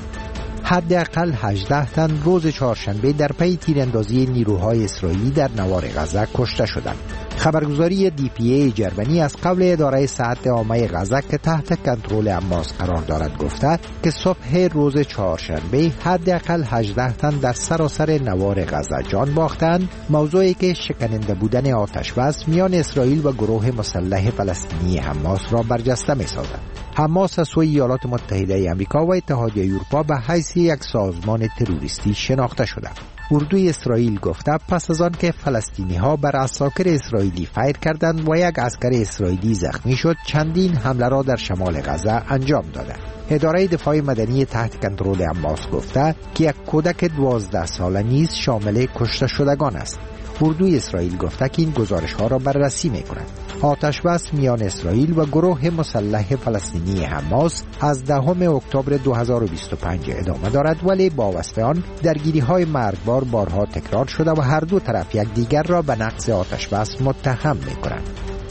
حداقل 18 تن روز چهارشنبه در پی تیراندازی نیروهای اسرائیلی در نوار غزه کشته شدند. خبرگزاری DPA جرمنی از قبل اداره صحت عامه غزه که تحت کنترل حماس قرار دارد گفته که صبح روز چهارشنبه حداقل 18 تن در سراسر نوار غزه جان باختند، موضوعی که شکننده بودن آتش بس میان اسرائیل و گروه مسلح فلسطینی حماس را برجسته می‌سازد. حماس از سوی ایالات متحده آمریکا و اتحادیه اروپا به حیث یک سازمان تروریستی شناخته شده. اردوی اسرائیل گفته پس از آن که فلسطینی‌ها بر عساکر اسرائیلی فیر کردند و یک عسکر اسرائیلی زخمی شد، چندین حمله را در شمال غزه انجام دادند. اداره دفاع مدنی تحت کنترل حماس گفته که یک کودک 12 ساله نیز شامل کشته شدگان است. اردوی اسرائیل گفته که این گزارش‌ها را بررسی می‌کند. آتش بس میان اسرائیل و گروه مسلح فلسطینی حماس از 10 اکتبر 2025 ادامه دارد، ولی با وصف آن درگیری‌های مرگبار بارها تکرار شده و هر دو طرف یکدیگر را به نقض آتش بس متهم می‌کنند.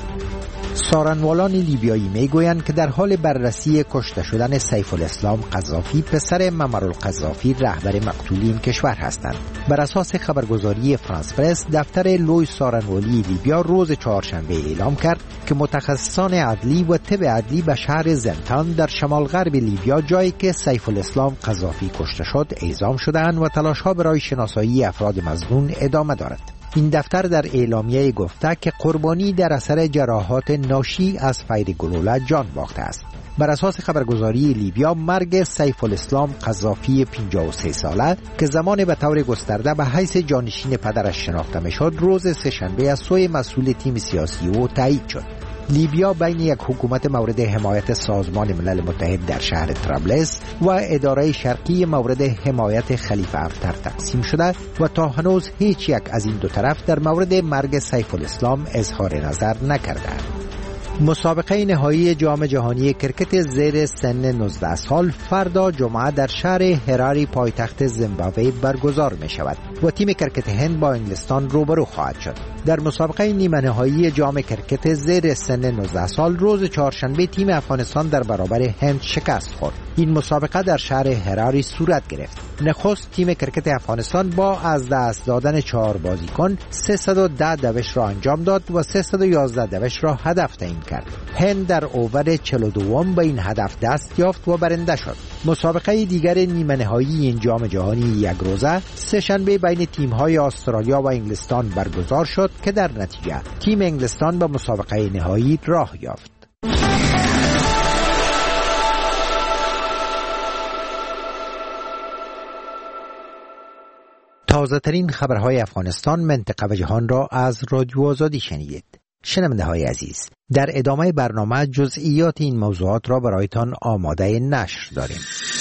سارنوالان لیبیایی میگویند که در حال بررسی کشته شدن سیف الاسلام قذافی پسر معمر القذافی رهبر مقتول این کشور هستند. بر اساس خبرگزاری فرانس پرس دفتر لوی سارنوالی لیبیا روز چهارشنبه اعلام کرد که متخصصان عدلی و طب عدلی به شهر زنتان در شمال غرب لیبیا، جایی که سیف الاسلام قذافی کشته شد، اعزام شده‌اند و تلاش‌ها برای شناسایی افراد مظنون ادامه دارد. این دفتر در اعلامیه گفته که قربانی در اثر جراحات ناشی از فیر گلوله جان باخته است. بر اساس خبرگزاری لیبیا مرگ سیف الاسلام قذافی 53 ساله که زمان به طور گسترده به حیث جانشین پدرش شناخته میشد، روز سه‌شنبه از سوی مسئول تیم سیاسی او تایید شد. لیبیا بین یک حکومت مورد حمایت سازمان ملل متحد در شهر طرابلس و اداره شرقی مورد حمایت خلیفه حفتر تقسیم شده و تا هنوز هیچ یک از این دو طرف در مورد مرگ سیف الاسلام اظهار نظر نکردند. مسابقه نهایی جام جهانی کرکت زیر سن 19 سال فردا جمعه در شهر هراری پایتخت زیمبابوه برگزار می شود و تیم کرکت هند با انگلستان روبرو خواهد شد. در مسابقه نیمه نهایی جام کرکت زیر سن 19 سال روز چهارشنبه تیم افغانستان در برابر هند شکست خورد. این مسابقه در شهر هراری صورت گرفت. نخست تیم کرکت افغانستان با از دست دادن 4 بازیکن 310 دوش را انجام داد و 311 دوش را هدف تعیین کرد. هند در اوور 42 به این هدف دست یافت و برنده شد. مسابقه دیگر نیمه نهایی این جام جهانی یک روزه سه‌شنبه بین تیم‌های استرالیا و انگلستان برگزار شد که در نتیجه تیم انگلستان به مسابقه نهایی راه یافت. تازه ترین خبرهای افغانستان، منطقه و جهان را از رادیو آزادی شنیدید. شنونده های عزیز، در ادامه برنامه جزئیات این موضوعات را برایتان آماده نشر داریم.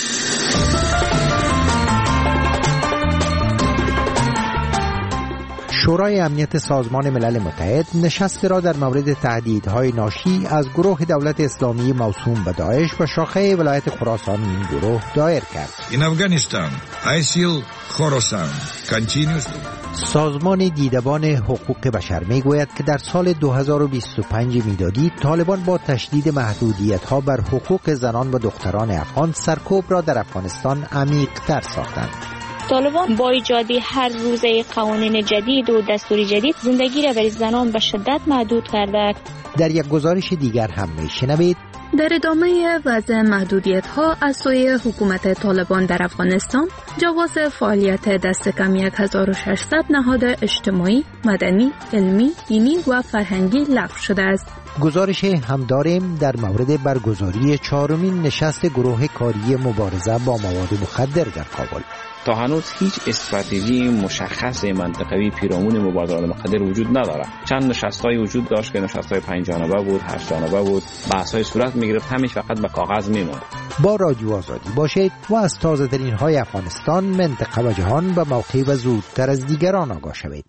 شورای امنیت سازمان ملل متحد نشست را در مورد تهدیدهای ناشی از گروه دولت اسلامی موسوم به داعش و شاخه ولایت خراسان این گروه دایر کرد. In Afghanistan, ISIL Khorasan continues. سازمان دیدبان حقوق بشر میگوید که در سال 2025 میلادی طالبان با تشدید محدودیت‌ها بر حقوق زنان و دختران افغان سرکوب را در افغانستان عمیق‌تر ساختند. طالبان با ایجاد هر روزه قوانین جدید و دستور جدید زندگی را برای زنان به شدت محدود کرده. در یک گزارش دیگر هم میشنوید در ادامه وضع محدودیت‌ها از سوی حکومت طالبان در افغانستان، جواز فعالیت دست کم 1600 نهاد اجتماعی، مدنی، علمی، دینی و فرهنگی لغو شده است. گزارش هم داریم در مورد برگزاری 4مین نشست گروه کاری مبارزه با مواد مخدر در کابل. تا هنوز هیچ استراتژی مشخص منطقوی پیرامون مبادرات مخدر وجود نداره. چند نشست‌های وجود داشت که نشست‌های 5 جانبه بود، 8 جانبه بود، بحث‌های صورت می‌گرفت، همش فقط به کاغذ میموند. با رادیو آزادی باشید و از تازه‌ترین‌های افغانستان، منطقه و جهان به موقع و زودتر از دیگران آگاه شوید.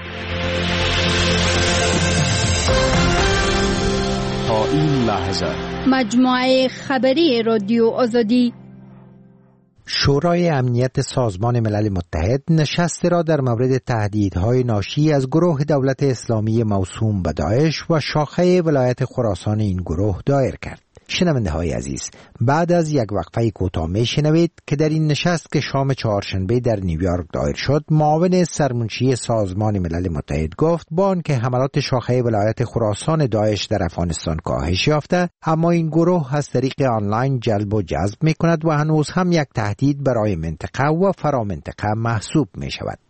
تا این لحظه مجموعه خبری رادیو آزادی. شورای امنیت سازمان ملل متحد نشست را در مورد تهدیدهای ناشی از گروه دولت اسلامی موسوم به داعش و شاخه ولایت خراسان این گروه دایر کرد. شنونده های عزیز، بعد از یک وقفه کوتاه میشنوید که در این نشست که شام چهارشنبه در نیویورک دایر شد، معاون سرمنشی سازمان ملل متحد گفت با آنکه حملات شاخه ولایت خراسان داعش در افغانستان کاهش یافته، اما این گروه از طریق آنلاین جلب و جذب میکند و هنوز هم یک تهدید برای منطقه و فرامنطقه محسوب می شود.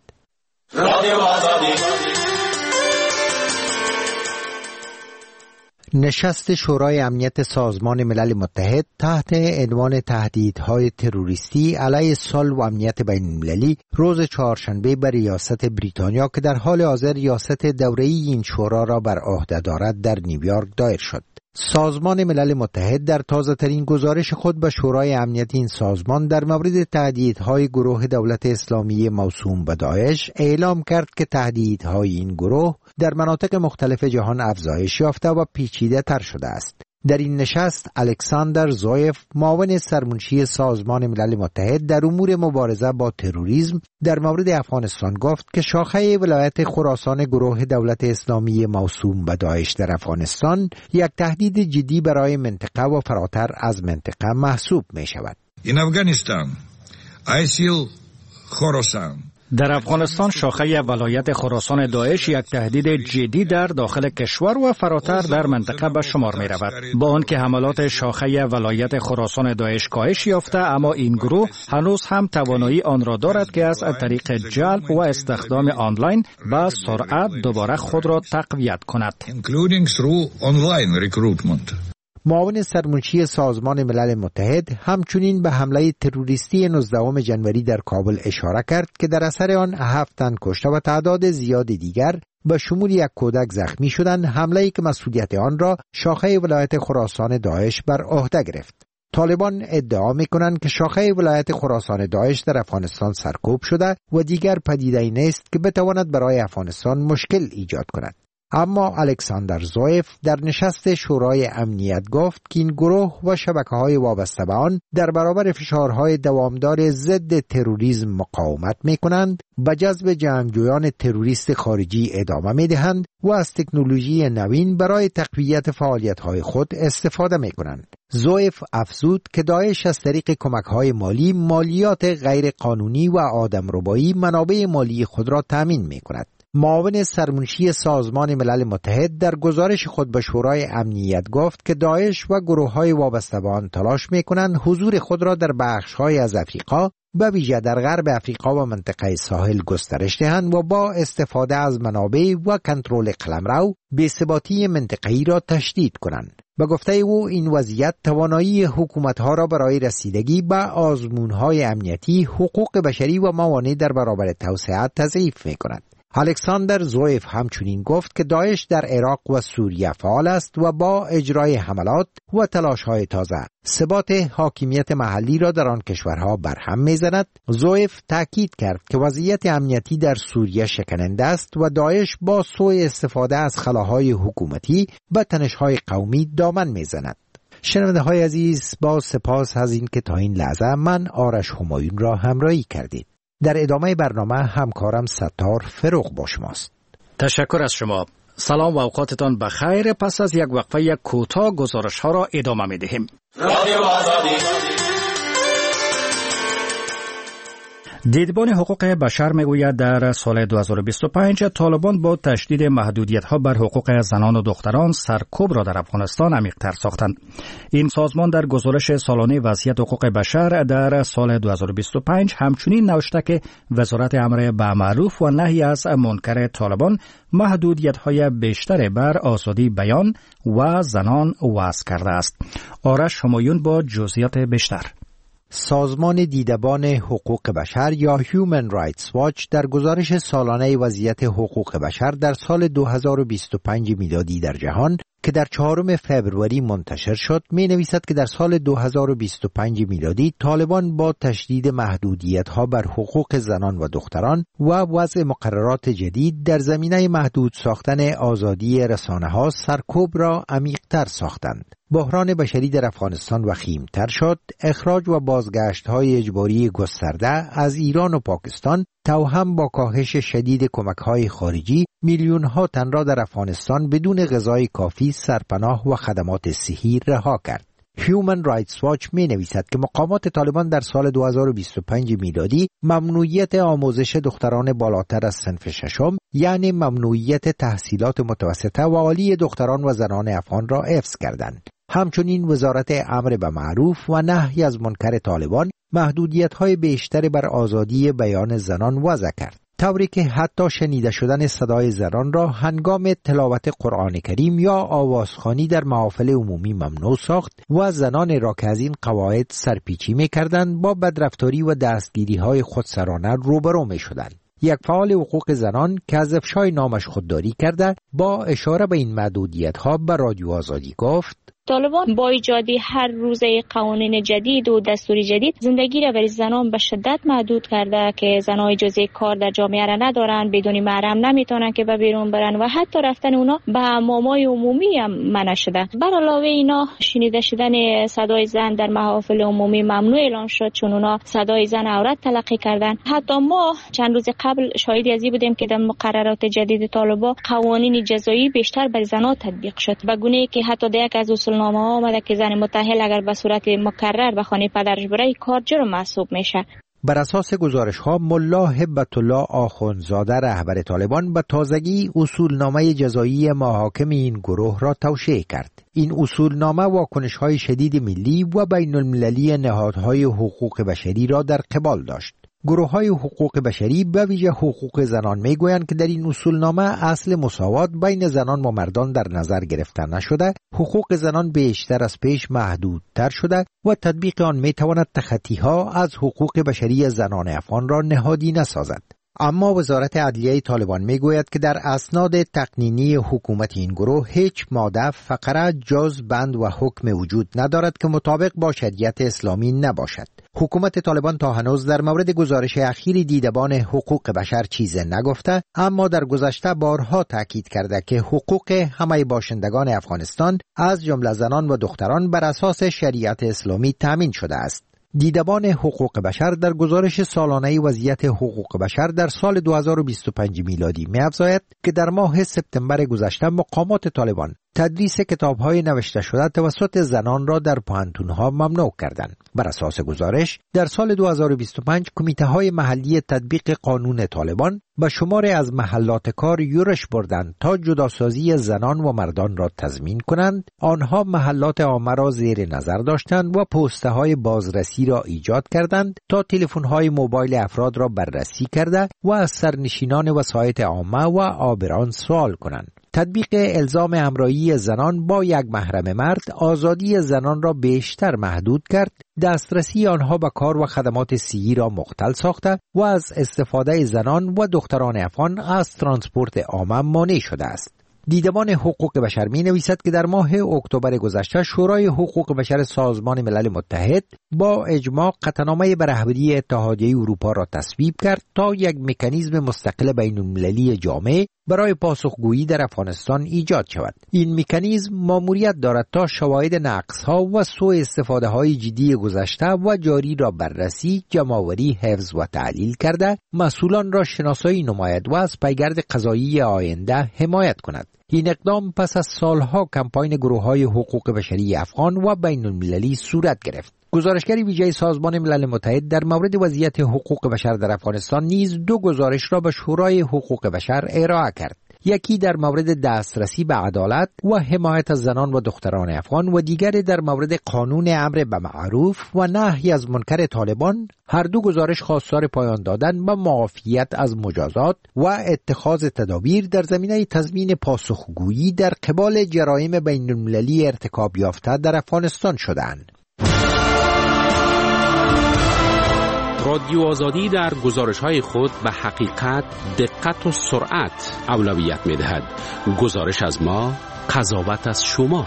نشست شورای امنیت سازمان ملل متحد تحت عنوان تهدیدهای تروریستی علیه صلح و امنیت بین المللی روز چهارشنبه به ریاست بریتانیا که در حال حاضر ریاست دوره‌ای این شورا را بر عهده دارد در نیویورک دایر شد. سازمان ملل متحد در تازه‌ترین گزارش خود به شورای امنیت این سازمان در مورد تهدیدهای گروه دولت اسلامی موسوم به داعش اعلام کرد که تهدیدهای این گروه در مناطق مختلف جهان افزایش یافته و پیچیده تر شده است. در این نشست الکساندر زویف، معاون سرمنشی سازمان ملل متحد در امور مبارزه با تروریسم، در مورد افغانستان گفت که شاخه ولایت خراسان گروه دولت اسلامی موسوم به داعش در افغانستان یک تهدید جدی برای منطقه و فراتر از منطقه محسوب می شود. In Afghanistan, ISIL Khorasan. در افغانستان شاخه ولایت خراسان داعش یک تهدید جدی در داخل کشور و فراتر در منطقه به شمار می رود. با آنکه حملات شاخه ولایت خراسان داعش کاهش یافته، اما این گروه هنوز هم توانایی آن را دارد که از طریق جلب و استخدام آنلاین با سرعت دوباره خود را تقویت کند. معاون سرمنشی سازمان ملل متحد همچنین به حمله تروریستی 19 ژانویه در کابل اشاره کرد که در اثر آن 7 تن کشته و تعداد زیاد دیگر به شمول یک کودک زخمی شدند، حمله‌ای که مسئولیت آن را شاخه ولایت خراسان داعش بر عهده گرفت. طالبان ادعا می‌کنند که شاخه ولایت خراسان داعش در افغانستان سرکوب شده و دیگر پدیده‌ای نیست که بتواند برای افغانستان مشکل ایجاد کند. اما الکساندر زویف در نشست شورای امنیت گفت که این گروه و شبکه‌های وابسته به آن در برابر فشارهای دوامدار ضد تروریسم مقاومت می‌کنند، به جذب جنگجویان تروریست خارجی ادامه می‌دهند و از تکنولوژی نوین برای تقویت فعالیت‌های خود استفاده می‌کنند. زویف افزود که داعش از طریق کمک‌های مالی، مالیات غیر قانونی و آدمربایی منابع مالی خود را تامین می‌کند. معاون سرمنشی سازمان ملل متحد در گزارش خود به شورای امنیت گفت که داعش و گروه‌های وابسته به آن تلاش می‌کنند حضور خود را در بخش‌های از افریقا به ویژه در غرب افریقا و منطقه ساحل گسترش دهند و با استفاده از منابع و کنترل قلمرو بی‌ثباتی منطقه‌ای را تشدید کنند. به گفته او این وضعیت توانایی حکومت‌ها را برای رسیدگی به آزمون‌های امنیتی، حقوق بشری و موانع در برابر توسعه تضعیف می‌کند. الکساندر زویف همچنین گفت که داعش در عراق و سوریه فعال است و با اجرای حملات و تلاش‌های تازه ثبات حاکمیت محلی را در آن کشورها برهم می‌زند. زویف تاکید کرد که وضعیت امنیتی در سوریه شکننده است و داعش با سوء استفاده از خلاهای حکومتی به تنش‌های قومی دامن می‌زند. شنونده‌های عزیز، با سپاس از این که تا این لحظه من آرش همایون را همراهی کردید. در ادامه برنامه همکارم ستار فروغ با شماست. تشکر از شما. سلام و اوقاتتان بخیر. پس از یک وقفه کوتاه گزارش ها را ادامه می دهیم. دیدبان حقوق بشر میگوید در سال 2025 طالبان با تشدید محدودیت‌ها بر حقوق زنان و دختران سرکوب را در افغانستان عمیق‌تر ساختند. این سازمان در گزارش سالانه وضعیت حقوق بشر در سال 2025 همچنین نوشته که وزارت امر بالمعروف و نهی از منکر طالبان محدودیت‌های بیشتر بر آزادی بیان و زنان وضع کرده است. آرش همایون با جزئیات بیشتر. سازمان دیدبان حقوق بشر یا Human Rights Watch در گزارش سالانه وضعیت حقوق بشر در سال 2025 میلادی در جهان که در 4 فبروری منتشر شد می نویسد که در سال 2025 میلادی طالبان با تشدید محدودیت‌ها بر حقوق زنان و دختران و وضع مقررات جدید در زمینه محدود ساختن آزادی رسانه‌ها سرکوب را عمیق‌تر ساختند. بحران بشری در افغانستان وخیم‌تر شد. اخراج و بازگشت‌های اجباری گسترده از ایران و پاکستان توأم با کاهش شدید کمک‌های خارجی میلیون‌ها تن را در افغانستان بدون غذای کافی، سرپناه و خدمات صحی رها کرد. Human Rights Watch می نویسد که مقامات طالبان در سال 2025 میلادی ممنوعیت آموزش دختران بالاتر از صنف ششم، یعنی ممنوعیت تحصیلات متوسطه و عالی دختران و زنان افغان را حفظ کردند. همچنین وزارت امر بالمعروف و نهی از منکر طالبان محدودیت‌های بیشتر بر آزادی بیان زنان وضع کرد، طوری که حتی شنیده شدن صدای زنان را هنگام تلاوت قرآن کریم یا آوازخوانی در محافل عمومی ممنوع ساخت و زنان را که از این قواعد سرپیچی می‌کردند با بدرفتاری و دستگیری‌های خودسرانه روبرو می‌شدند. یک فعال حقوق زنان که از افشای نامش خودداری کرده با اشاره به این محدودیت‌ها به رادیو آزادی گفت: طالبان با ایجاد هر روزه قوانین جدید و دستور جدید زندگی را برای زنان به شدت محدود کرده که زنان اجازه کار در جامعه را ندارند، بدون محرم نمیتونن که به بیرون برن و حتی رفتن اونا به حمامای عمومی هم منع شده. بر علاوه اینا شنیده شدن صدای زن در محافل عمومی ممنوع اعلان شد چون اونا صدای زن عورت تلقی کردن. حتی ما چند روز قبل شاهدی از این بودیم که در مقررات جدید طالبان قوانین جزایی بیشتر بر زنان تطبیق شد، به گونه‌ای که حتی در یک از نامه آمده که زن متأهل اگر به صورت مکرر به خانه پدرش بره کار جرم محسوب میشه. بر اساس گزارش ها ملا هبت الله آخوندزاده رهبر طالبان به تازگی اصولنامه جزایی محاکم این گروه را توشیح کرد. این اصولنامه واکنش های شدید ملی و بین المللی نهادهای حقوق بشری را در قبال داشت. گروه‌های حقوق بشری به ویژه حقوق زنان میگویند که در این اصولنامه اصل مساوات بین زنان و مردان در نظر گرفته نشده، حقوق زنان بیشتر از پیش محدودتر شده و تطبیق آن میتواند تخطی‌ها از حقوق بشری زنان افغان را نهادی نسازد. اما وزارت عدلیه طالبان میگوید که در اسناد تقنینی حکومت این گروه هیچ ماده، فقره، جز، بند و حکم وجود ندارد که مطابق با شریعت اسلامی نباشد. حکومت طالبان تا هنوز در مورد گزارش اخیر دیدبان حقوق بشر چیزی نگفته، اما در گذشته بارها تاکید کرده که حقوق همه باشندگان افغانستان از جمله زنان و دختران بر اساس شریعت اسلامی تامین شده است. دیدبان حقوق بشر در گزارش سالانه وضعیت حقوق بشر در سال 2025 میلادی می‌افزاید که در ماه سپتامبر گذشته مقامات طالبان تدریس کتاب‌های نوشته شده توسط زنان را در پوهنتون‌ها ممنوع کردند. بر اساس گزارش در سال 2025 کمیته‌های محلی تطبیق قانون طالبان به شماری از محلات کار یورش بردند تا جداسازی زنان و مردان را تضمین کنند. آنها محلات عامه را زیر نظر داشتند و پست‌های بازرسی را ایجاد کردند تا تلفن‌های موبایل افراد را بررسی کرده و از سرنشینان وسایط عامه و عابران سوال کنند. تطبیق الزام همراهی زنان با یک محرم مرد آزادی زنان را بیشتر محدود کرد، دسترسی آنها به کار و خدمات صحی را مختل ساخته و از استفاده زنان و دختران افغان از ترانسپورت عام مانع شده است. دیدبان حقوق بشر می نویسد که در ماه اکتبر گذشته شورای حقوق بشر سازمان ملل متحد با اجماع قطعنامه به رهبری اتحادیه اروپا را تصویب کرد تا یک مکانیزم مستقل بین‌المللی جامع برای پاسخگویی در افغانستان ایجاد شود. این مکانیزم ماموریت دارد تا شواهد نقص‌ها و سوء استفاده‌های جدی گذشته و جاری را بررسی، جمع‌آوری، حفظ و تحلیل کرده، مسئولان را شناسایی نماید و از پیگرد قضایی آینده حمایت کند. این اقدام پس از سالها کمپاین گروه‌های حقوق بشری افغان و بین‌المللی صورت گرفت. گزارشگر ویژه سازمان ملل متحد در مورد وضعیت حقوق بشر در افغانستان نیز دو گزارش را به شورای حقوق بشر ارائه کرد. یکی در مورد دسترسی به عدالت و حمایت از زنان و دختران افغان و دیگری در مورد قانون امر به معروف و نهی از منکر طالبان. هر دو گزارش خواستار پایان دادن به معافیت از مجازات و اتخاذ تدابیر در زمینه تضمین پاسخگویی در قبال جرایم بین‌المللی ارتکاب یافته در افغانستان شدند. رادیو آزادی در گزارش‌های خود به حقیقت، دقت و سرعت اولویت می‌دهد. گزارش از ما، قضاوت از شما.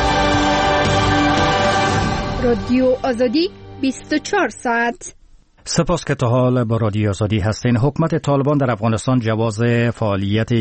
رادیو آزادی 24 ساعت. سپاس که تا حال با رادیو آزادی هستین. حکومت طالبان در افغانستان جواز فعالیت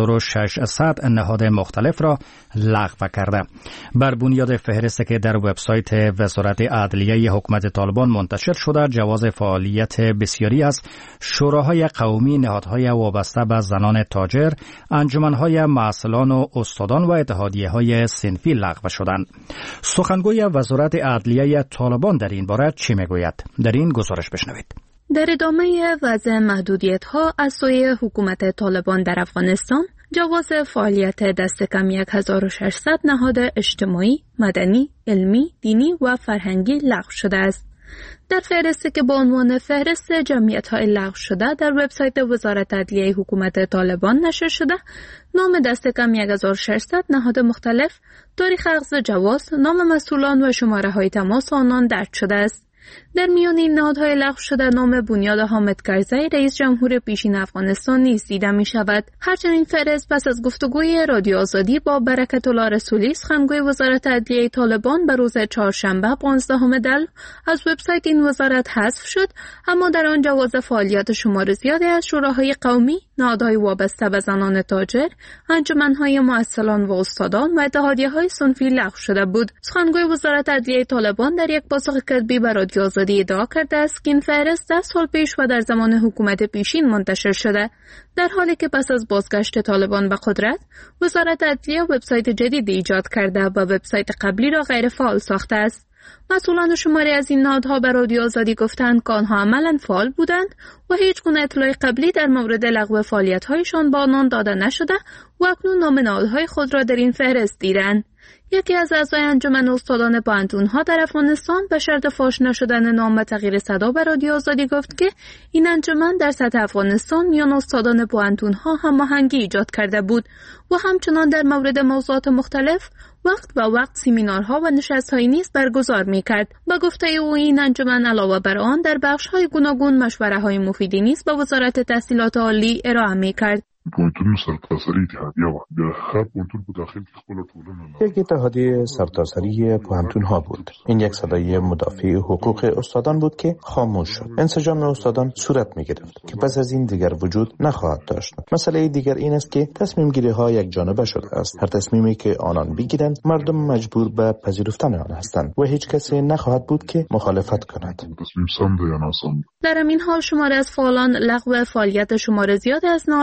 1600 نهاد مختلف را لغو کرده. بر بنیاد فهرستی که در وبسایت وزارت عدلیه حکومت طالبان منتشر شده، جواز فعالیت بسیاری از شوراهای قومی، نهادهای وابسته به زنان تاجر، انجمنهای معسلان و استادان و اتحادیه‌های صنفی لغو شدند. سخنگوی وزارت عدلیه طالبان در این باره چی میگوید؟ در این گزارش بشنوید. در ادامه وضع محدودیت‌ها از سوی حکومت طالبان در افغانستان، جواز فعالیت دست کم 1600 نهاد اجتماعی، مدنی، علمی، دینی و فرهنگی لغو شده است. در فهرستی که با عنوان فهرست جمعیت‌های لغو شده در وبسایت وزارت عدلیه حکومت طالبان نشر شده، نام دست کم 1600 نهاد مختلف، تاریخ اخذ جواز، نام مسئولان و شماره‌های تماس آنان درج شده است. در میان این نهادهای لغو شده نام بنیاد حامد کرزی رئیس جمهور پیشین افغانستان نیز دیده می شود. هرچند این فهرست پس از گفتگوی رادیو آزادی با برکت الله رسولی، سخنگوی وزارت عدلیه طالبان، به روز چهارشنبه 15 دل از وبسایت این وزارت حذف شد، اما در آن جواز فعالیت شمار زیادی از شوراهای قومی، نهادهای وابسته به زنان تاجر، انجمنهای معسلان و استادان و اتحادیه‌های صنفی لغو شده بود. سخنگوی وزارت عدلیه طالبان در یک پاسخ کتبی به رادیو آزادی ادعا کرده است که این فهرست 10 سال پیش و در زمان حکومت پیشین منتشر شده، در حالی که پس از بازگشت طالبان به قدرت، وزارت عدلیه وبسایت جدید ایجاد کرده و وبسایت قبلی را غیر فعال ساخته است. مسئولان شماری از این نهادها به رادیو آزادی گفتند که آنها عملاً فعال بودند و هیچ گونه اطلاع قبلی در مورد لغو فعالیت‌هایشان به آنان داده نشده و اکنون نام نهادهای خود را در این فهرست دیدند. یکی از اعضای انجمن استادان پوهنتون‌ها در افغانستان به شرط فاش نشدن نام و تغییر صدا به رادیو آزادی گفت که این انجمن در سطح افغانستان میان استادان پوهنتون‌ها هماهنگی ایجاد کرده بود و همچنان در مورد موضوعات مختلف وقت به وقت سمینارها و نشست‌هایی نیز برگزار می‌کرد. با گفته او، این انجمن علاوه بر آن در بخش‌های گوناگون مشوره‌های مفیدی نیز به وزارت تحصیلات عالی ارائه می‌کرد. پوهنتون سرتاسری اتحادیه و د هر پوهنتون په داخل کې خپل ټولنه یک اتحادیه سرتاسری پوهنتون ها بود. این یک صدای مدافع حقوق استادان بود که خاموش شد. انسجام استادان صورت می گرفت که پس از این دیگر وجود نخواهد داشت. مسئله دیگر این است که تصمیم گیری ها یک جانبه شده است. هر تصمیمی که آنان بگیرند مردم مجبور به پذیرفتن آن هستند و هیچ کسی نخواهد بود که مخالفت کند. تصمیم سم یا ناسم. در همین حال شماری از فعالان لغو فعالیت شمار زیاد از نهادها و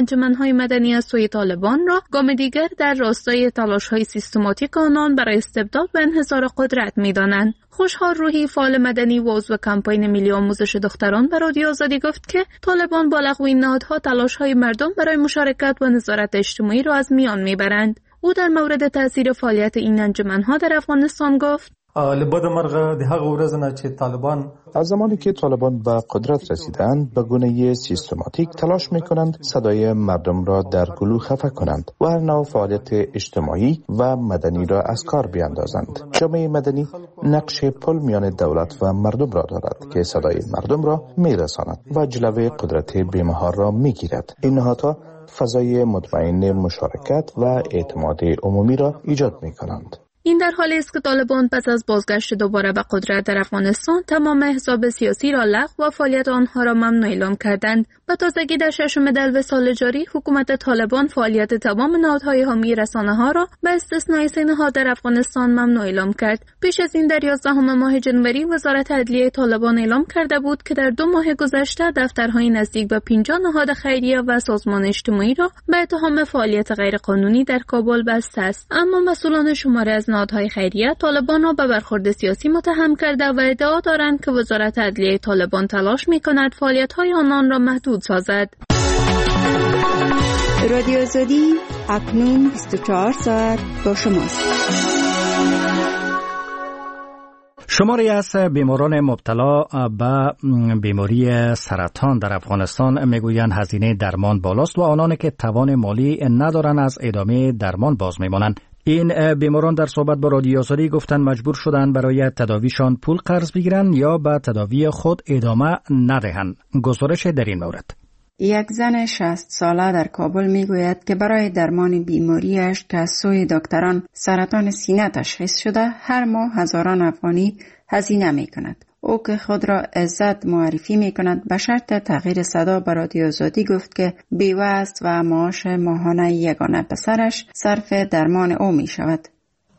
انجمن‌های مدنی از سوی طالبان را گام دیگر در راستای تلاش‌های سیستماتیک آنان برای استبداد و انحصار قدرت می‌دانند. خوشحال روحی، فعال مدنی و عضو کمپین ملی آموزش دختران به رادیو آزادی گفت که طالبان با لغو این نهادها تلاش‌های مردم برای مشارکت و نظارت اجتماعی را از میان می‌برند. او در مورد تاثیر فعالیت این انجمن‌ها در افغانستان گفت: لبد مرغه د هغه ورځ نه چې طالبان از زمانی که طالبان به قدرت رسیدند به گونه سیستماتیک تلاش می‌کنند صدای مردم را در گلو خفه کنند و هر نوع فعالیت اجتماعی و مدنی را از کار بیاندازند. جامعه مدنی نقش پل میان دولت و مردم را دارد که صدای مردم را می‌رساند و جلوه قدرت بی‌مهار را می‌گیرد. این نهادها فضای مطمئن مشارکت و اعتماد عمومی را ایجاد می‌کنند. این در حالی است که طالبان پس از بازگشت دوباره به قدرت در افغانستان تمام احزاب سیاسی را لغو و فعالیت آنها را ممنوع اعلام کردند. به تازگی در 6 دلو سال جاری حکومت طالبان فعالیت تمام نهادهای حامی رسانه‌ها را به استثنای 3 نهاد در افغانستان ممنوع اعلام کرد. پیش از این در 11 ماه جنوری وزارت عدلیه طالبان اعلام کرده بود که در 2 ماه گذشته دفترهای نزدیک به 50 نهاد خیریه و سازمان اجتماعی را به اتهام فعالیت غیرقانونی در کابل بسته است. اما مسئولان شماری از نهادهای خیریه طالبان را به برخورد سیاسی متهم کرده و ادعا دارند که وزارت عدلیه طالبان تلاش می‌کند فعالیت‌های آنان را محدود سازد. رادیو آزادی اکنون 24 ساعت با شماست. شماری از بیماران مبتلا به بیماری سرطان در افغانستان میگویند هزینه درمان بالاست و آنانی که توان مالی ندارند از ادامه درمان باز میمانند. این بیماران در صحبت با رادیو آزادی گفتند مجبور شدند برای تداویشان پول قرض بگیرند یا به تداوی خود ادامه ندهند. گزارش در این مورد: یک زن 60 ساله در کابل میگوید که برای درمان بیماریش که از سوی دکتران سرطان سینه تشخیص شده هر ماه هزاران افغانی هزینه می کند. او که خود را عزت معرفی می کند به شرط تغییر صدا به رادیو آزادی گفت که بیوه است و معاش ماهانه یگانه پسرش صرف درمان او می شود.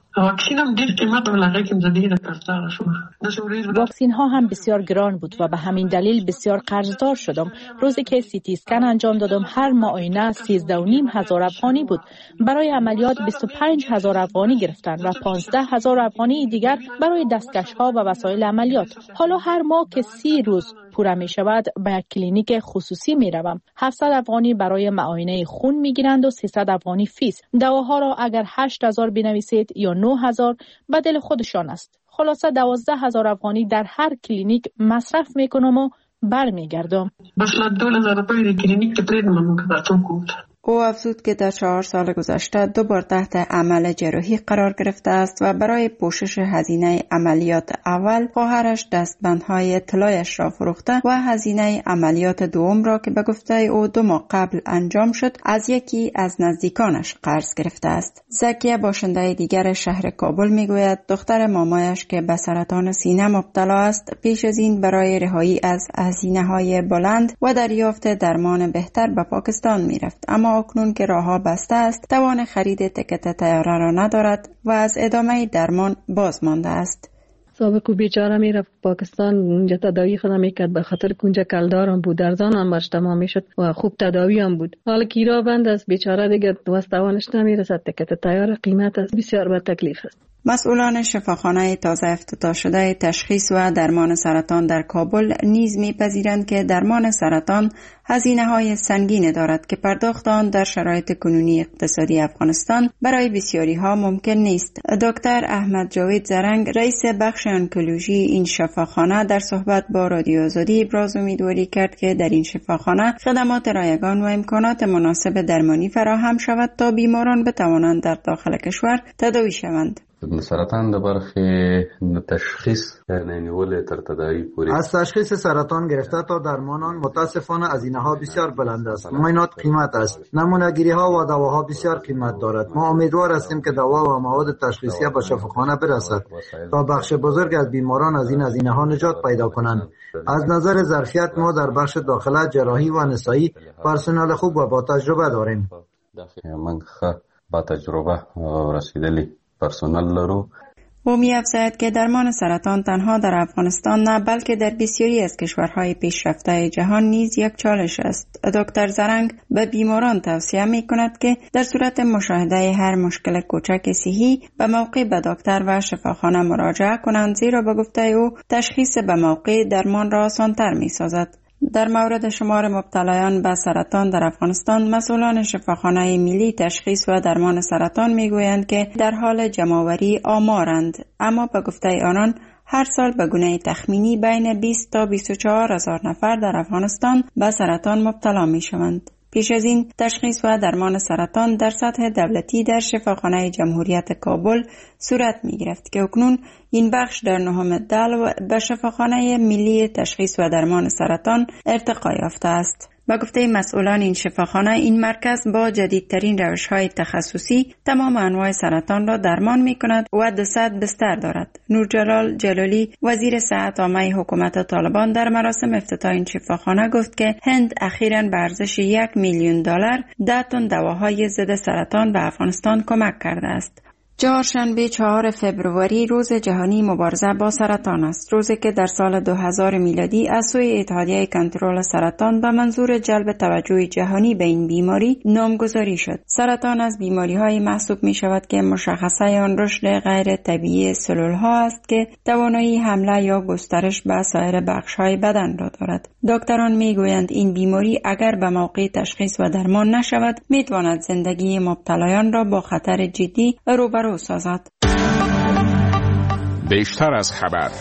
واکسین ها هم بسیار گران بود و به همین دلیل بسیار قرضدار شدم. روزی که سیتی اسکن انجام دادم هر معاینه 13,500 افغانی بود. برای عملیات 25,000 افغانی گرفتند و 15,000 افغانی دیگر برای دستکش ها و وسایل عملیات. حالا هر ماه که 30 روز پوره می شود به یک کلینیک خصوصی می روم. 700 افغانی برای معاینه خون می گیرند و 300 افغانی فیس. دواها را اگر 8,000 بنویسید یا 9,000 به دل خودشان است. خلاصه 12,000 افغانی در هر کلینیک مصرف می کنم و بر می گردم. او افزود که در 4 سال گذشته 2 بار تحت عمل جراحی قرار گرفته است و برای پوشش هزینه عملیات اول خواهرش دستبندهای طلایش را فروخته و هزینه عملیات دوم را که به گفته او 2 ماه قبل انجام شد از یکی از نزدیکانش قرض گرفته است. زکیه باشنده دیگر شهر کابل میگوید دختر مامایش که به سرطان سینه مبتلا است پیش از این برای رهایی از هزینه‌های بلند و دریافت درمان بهتر به پاکستان میرفت، اما اکنون که راه‌ها بسته است توان خرید تکت طیاره را ندارد و از ادامه درمان باز مانده است. سابق بیچاره میرفت پاکستان، اونجا تداوی خود میکرد به خاطر اونجا کلدارم بود، ارزان هم برش تمام میشد و خوب تداوی هم بود. حالا کیرا بند است بیچاره دیگه توانش نمیرسد، تکت طیاره قیمت است بسیار به تکلیف است. مسئولان شفاخانه تازه افتتاح شده تشخیص و درمان سرطان در کابل نیز می‌پذیرند که درمان سرطان هزینه‌های سنگین دارد که پرداخت آن در شرایط کنونی اقتصادی افغانستان برای بسیاری‌ها ممکن نیست. دکتر احمد جاوید زرنگ رئیس بخش انکولوژی این شفاخانه در صحبت با رادیو آزادی ابراز امیدواری کرد که در این شفاخانه خدمات رایگان و امکانات مناسب درمانی فراهم شود تا بیماران بتوانند در داخل کشور تداوی شوند. سرطان د برخه تشخیص نیول تر تداوی پوری از تشخیص سرطان گرفته تا درمان آن متاسفانه هزینه‌ها بسیار بلند است. معاینات قیمت است. نمونه‌گیری‌ها و دواها بسیار قیمت دارد. ما امیدوار هستیم که دوا و مواد تشخیصی به شفاخانه برسد تا بخش بزرگ از بیماران از این هزینه‌ها نجات پیدا کنند. از نظر ظرفیت ما در بخش داخله جراحی و نسایی پرسنل خوب و با تجربه داریم. من با تجربه رسیدلی پرسنل لرو. او می‌افزاید که درمان سرطان تنها در افغانستان نه بلکه در بسیاری از کشورهای پیشرفته جهان نیز یک چالش است. دکتر زرنگ به بیماران توصیه می‌کند که در صورت مشاهده هر مشکل کوچک صحی به موقع به دکتر و شفاخانه مراجعه کنند، زیرا به گفته او تشخیص به موقع درمان را آسان‌تر می‌سازد. در مورد شمار مبتلایان به سرطان در افغانستان، مسئولان شفاخانه ملی تشخیص و درمان سرطان میگویند که در حال جمع‌آوری آمارند، اما به گفته آنان هر سال به گونه تخمینی بین 20 تا 24 هزار نفر در افغانستان به سرطان مبتلا می شوند. پیش از این تشخیص و درمان سرطان در سطح دولتی در شفاخانه جمهوریت کابل صورت می گرفت که اکنون این بخش در نهم دل به شفاخانه ملی تشخیص و درمان سرطان ارتقا یافته است. با گفته مسئولان این شفاخانه، این مرکز با جدیدترین روش‌های تخصصی تمام انواع سرطان را درمان می‌کند و 200 بستر دارد. نورجلال جلالی وزیر صحت عامه حکومت طالبان در مراسم افتتاح این شفاخانه گفت که هند اخیراً به ارزش $1 میلیون 10 تن دواهای ضد سرطان به افغانستان کمک کرده است. چهارشنبه 4 فبروری روز جهانی مبارزه با سرطان است، روزی که در سال 2000 میلادی از سوی اتحادیه کنترل سرطان به منظور جلب توجه جهانی به این بیماری نامگذاری شد. سرطان از بیماری‌های محسوب می‌شود که مشخصه آن رشد غیر طبیعی سلول‌ها است که توانایی حمله یا گسترش به سایر بخش‌های بدن را دارد. دکتران می‌گویند این بیماری اگر به موقع تشخیص و درمان نشود، می‌تواند زندگی مبتلایان را با خطر جدی روبرو سازد. بیشتر از خبر.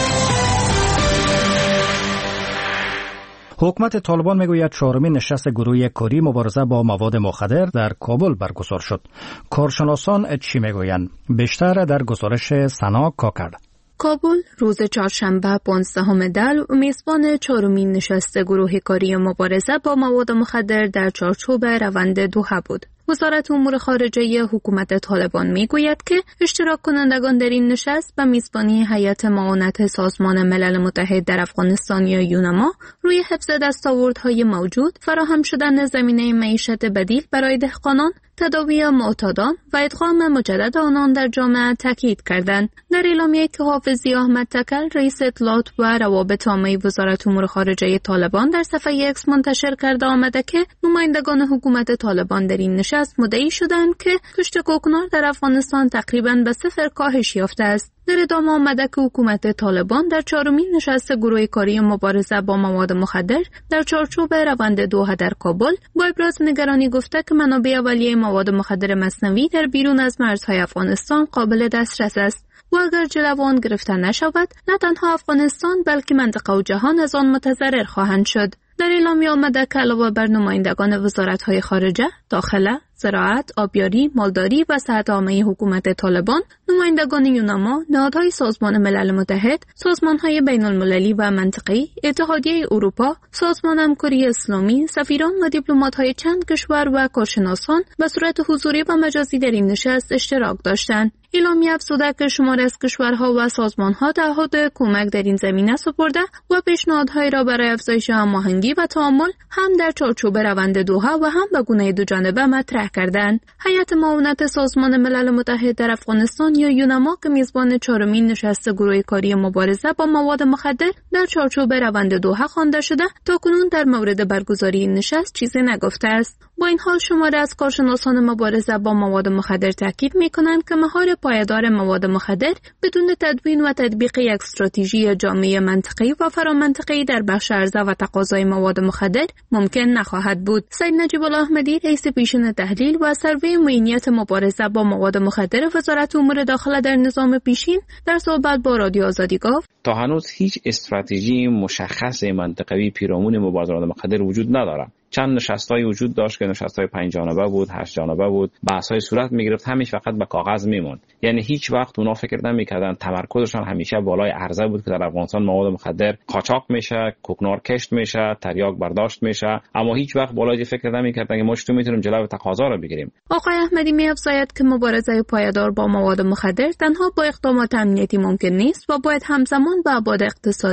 حکومت طالبان میگوید چهارمین نشست گروه کاری مبارزه با مواد مخدر در کابل برگزار شد. کارشناسان چی میگویند؟ بیشتر در گزارش سنا کاکر. کابل روز چهارشنبه 15 دل میزبان چهارمین نشست گروه کاری مبارزه با مواد مخدر در چارچوب روند دوحه بود. وزارت امور خارجه حکومت طالبان میگوید که اشتراک کنندگان در این نشست به میزبانی هیئت معاونت سازمان ملل متحد در افغانستان یا یونما روی حفظ دستاوردهای موجود، فراهم شدن زمینه معیشت بدیل برای دهقانان، تداوی معتادان و ادغام مجدد آنان در جامعه تاکید کردند. در اعلامیه‌ای که حافظی احمد تکل رئیس اطلاعات و روابط عامه وزارت امور خارجه طالبان در صفحه اکس منتشر کرده آمده که نمایندگان حکومت طالبان در این نشست مدعی شدند که کشت کوکنار در افغانستان تقریباً به صفر کاهش یافته است. در ادامه آمده که حکومت طالبان در چهارمین نشست گروه کاری مبارزه با مواد مخدر در چارچوب روند دوحه در کابل با ابراز نگرانی گفته که منابع اولیه مواد مخدر مصنوعی در بیرون از مرزهای افغانستان قابل دسترس است و اگر جلو آن گرفته نشود، نه تنها افغانستان بلکه منطقه و جهان از آن متضرر خواهند شد. در اعلامیه آمده که علاوه بر نمایندگان وزارت‌های خارجه، داخله، زراعت، آبیاری، مالداری و صحت عامه حکومت طالبان، نمایندگان یونما، نهادهای سازمان ملل متحد، سازمان‌های بین‌المللی و منطقه‌ای، اتحادیه اروپا، سازمان همکاری اسلامی، سفیران و دیپلمات‌های چند کشور و کارشناسان به صورت حضوری و مجازی در این نشست اشتراک داشتند. اعلامیه افزوده که شماری از کشورها و سازمان‌ها تعهد کمک در این زمینه سپرده و پیشنهادهایی را برای افزایش هماهنگی و تعامل هم در چارچوب روند دوحه و هم به گونه دوجانبه مطرح کردند. هیئت معاونت سازمان ملل متحد در افغانستان یا یونما که میزبان چهارمین نشست گروه کاری مبارزه با مواد مخدر در چارچوب روند دوحه خوانده شده، تاکنون در مورد برگزاری این نشست چیزی نگفته است. با این حال شماری از کارشناسان مبارزه با مواد مخدر تاکید می‌کنند که مهار پایدار مواد مخدر بدون تدوین و تطبیق یک استراتژی جامعه منطقه‌ای و فرامنطقه‌ای در بخش عرضه و تقاضای مواد مخدر ممکن نخواهد بود. سید نجیب الله احمدی رئیس پیشین تحلیل و سروی معینیت مبارزه با مواد مخدر وزارت امور داخله در نظام پیشین در صحبت با رادیو آزادی گفت تا هنوز هیچ استراتژی مشخص منطقوی پیرامون مبارزه با مخدر وجود ندارد. چند نشست‌های وجود داشت که نشست‌های 5 جانبه بود، 8 جانبه بود، بحث‌های صورت می‌گرفت، همش فقط به کاغذ میموند. یعنی هیچ وقت اونا فکر نمی‌کردن، تمرکزشان همیشه بالای عرضه بود که در افغانستان مواد مخدر قاچاق میشه، کوکنار کشت میشه، تریاک برداشت میشه، اما هیچ وقت بالای فکر نمی‌کردن که ما چطور می‌تونیم جلوی تقاضا رو بگیریم. آقای احمدی می‌افزاید که مبارزه پایدار با مواد مخدر تنها با اقدامات امنیتی ممکن نیست و باید همزمان با ابعاد اقتصادی،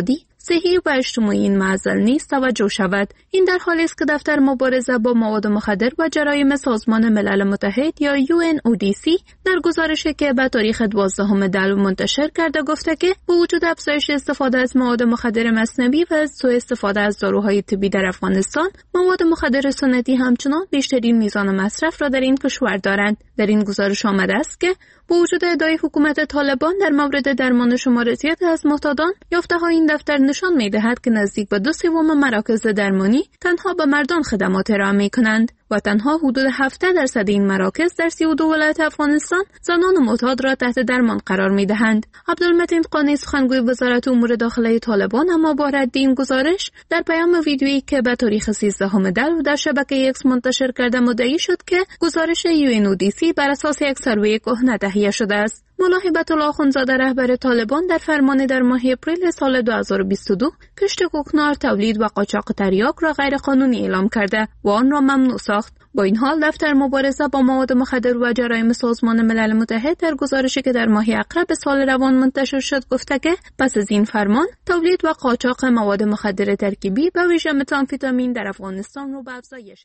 صحی و اجتماعی این معضل نیز توجه شود. این در حالی است که دفتر مبارزه با مواد مخدر و جرایم سازمان ملل متحد یا UNODC در گزارشی که به تاریخ 12 دلو منتشر کرده گفته که با وجود افزایش استفاده از مواد مخدر مصنوعی و سوء استفاده از داروهای طبی در افغانستان، مواد مخدر سنتی همچنان بیشترین میزان مصرف را در این کشور دارند. در این گزارش آمده است که با وجود ادعای حکومت طالبان در مورد درمان شمارزیت از معتادان، یافته‌های این دفتر نشان می‌دهد که نزدیک به 2/3 مراکز درمانی تنها به مردان خدمات ارائه می‌کنند و تنها حدود 17% این مراکز در 32 ولایت افغانستان زنان معتاد را تحت درمان قرار می‌دهند. عبدالمتین قانی سخنگوی وزارت امور داخلی طالبان اما با رد این گزارش در پیام ویدیویی که به تاریخ 13 دلو در شبکه ایکس منتشر کرده مدعی شد که گزارش UNODC بر اساس یک سروی کهنه تهیه شده است. ملا هبت الله اخوندزاده رهبر طالبان در فرمان در ماه اپریل سال 2022 کشت کوکنار، تولید و قاچاق تریاک را غیرقانونی اعلام کرده و آن را ممنوع ساخت. با این حال دفتر مبارزه با مواد مخدر و جرایم سازمان ملل متحد در گزارشی که در ماه اقرب سال روان منتشر شد گفته که پس از این فرمان تولید و قاچاق مواد مخدر ترکیبی به ویژه متامفتامین در افغانستان رو به افزایش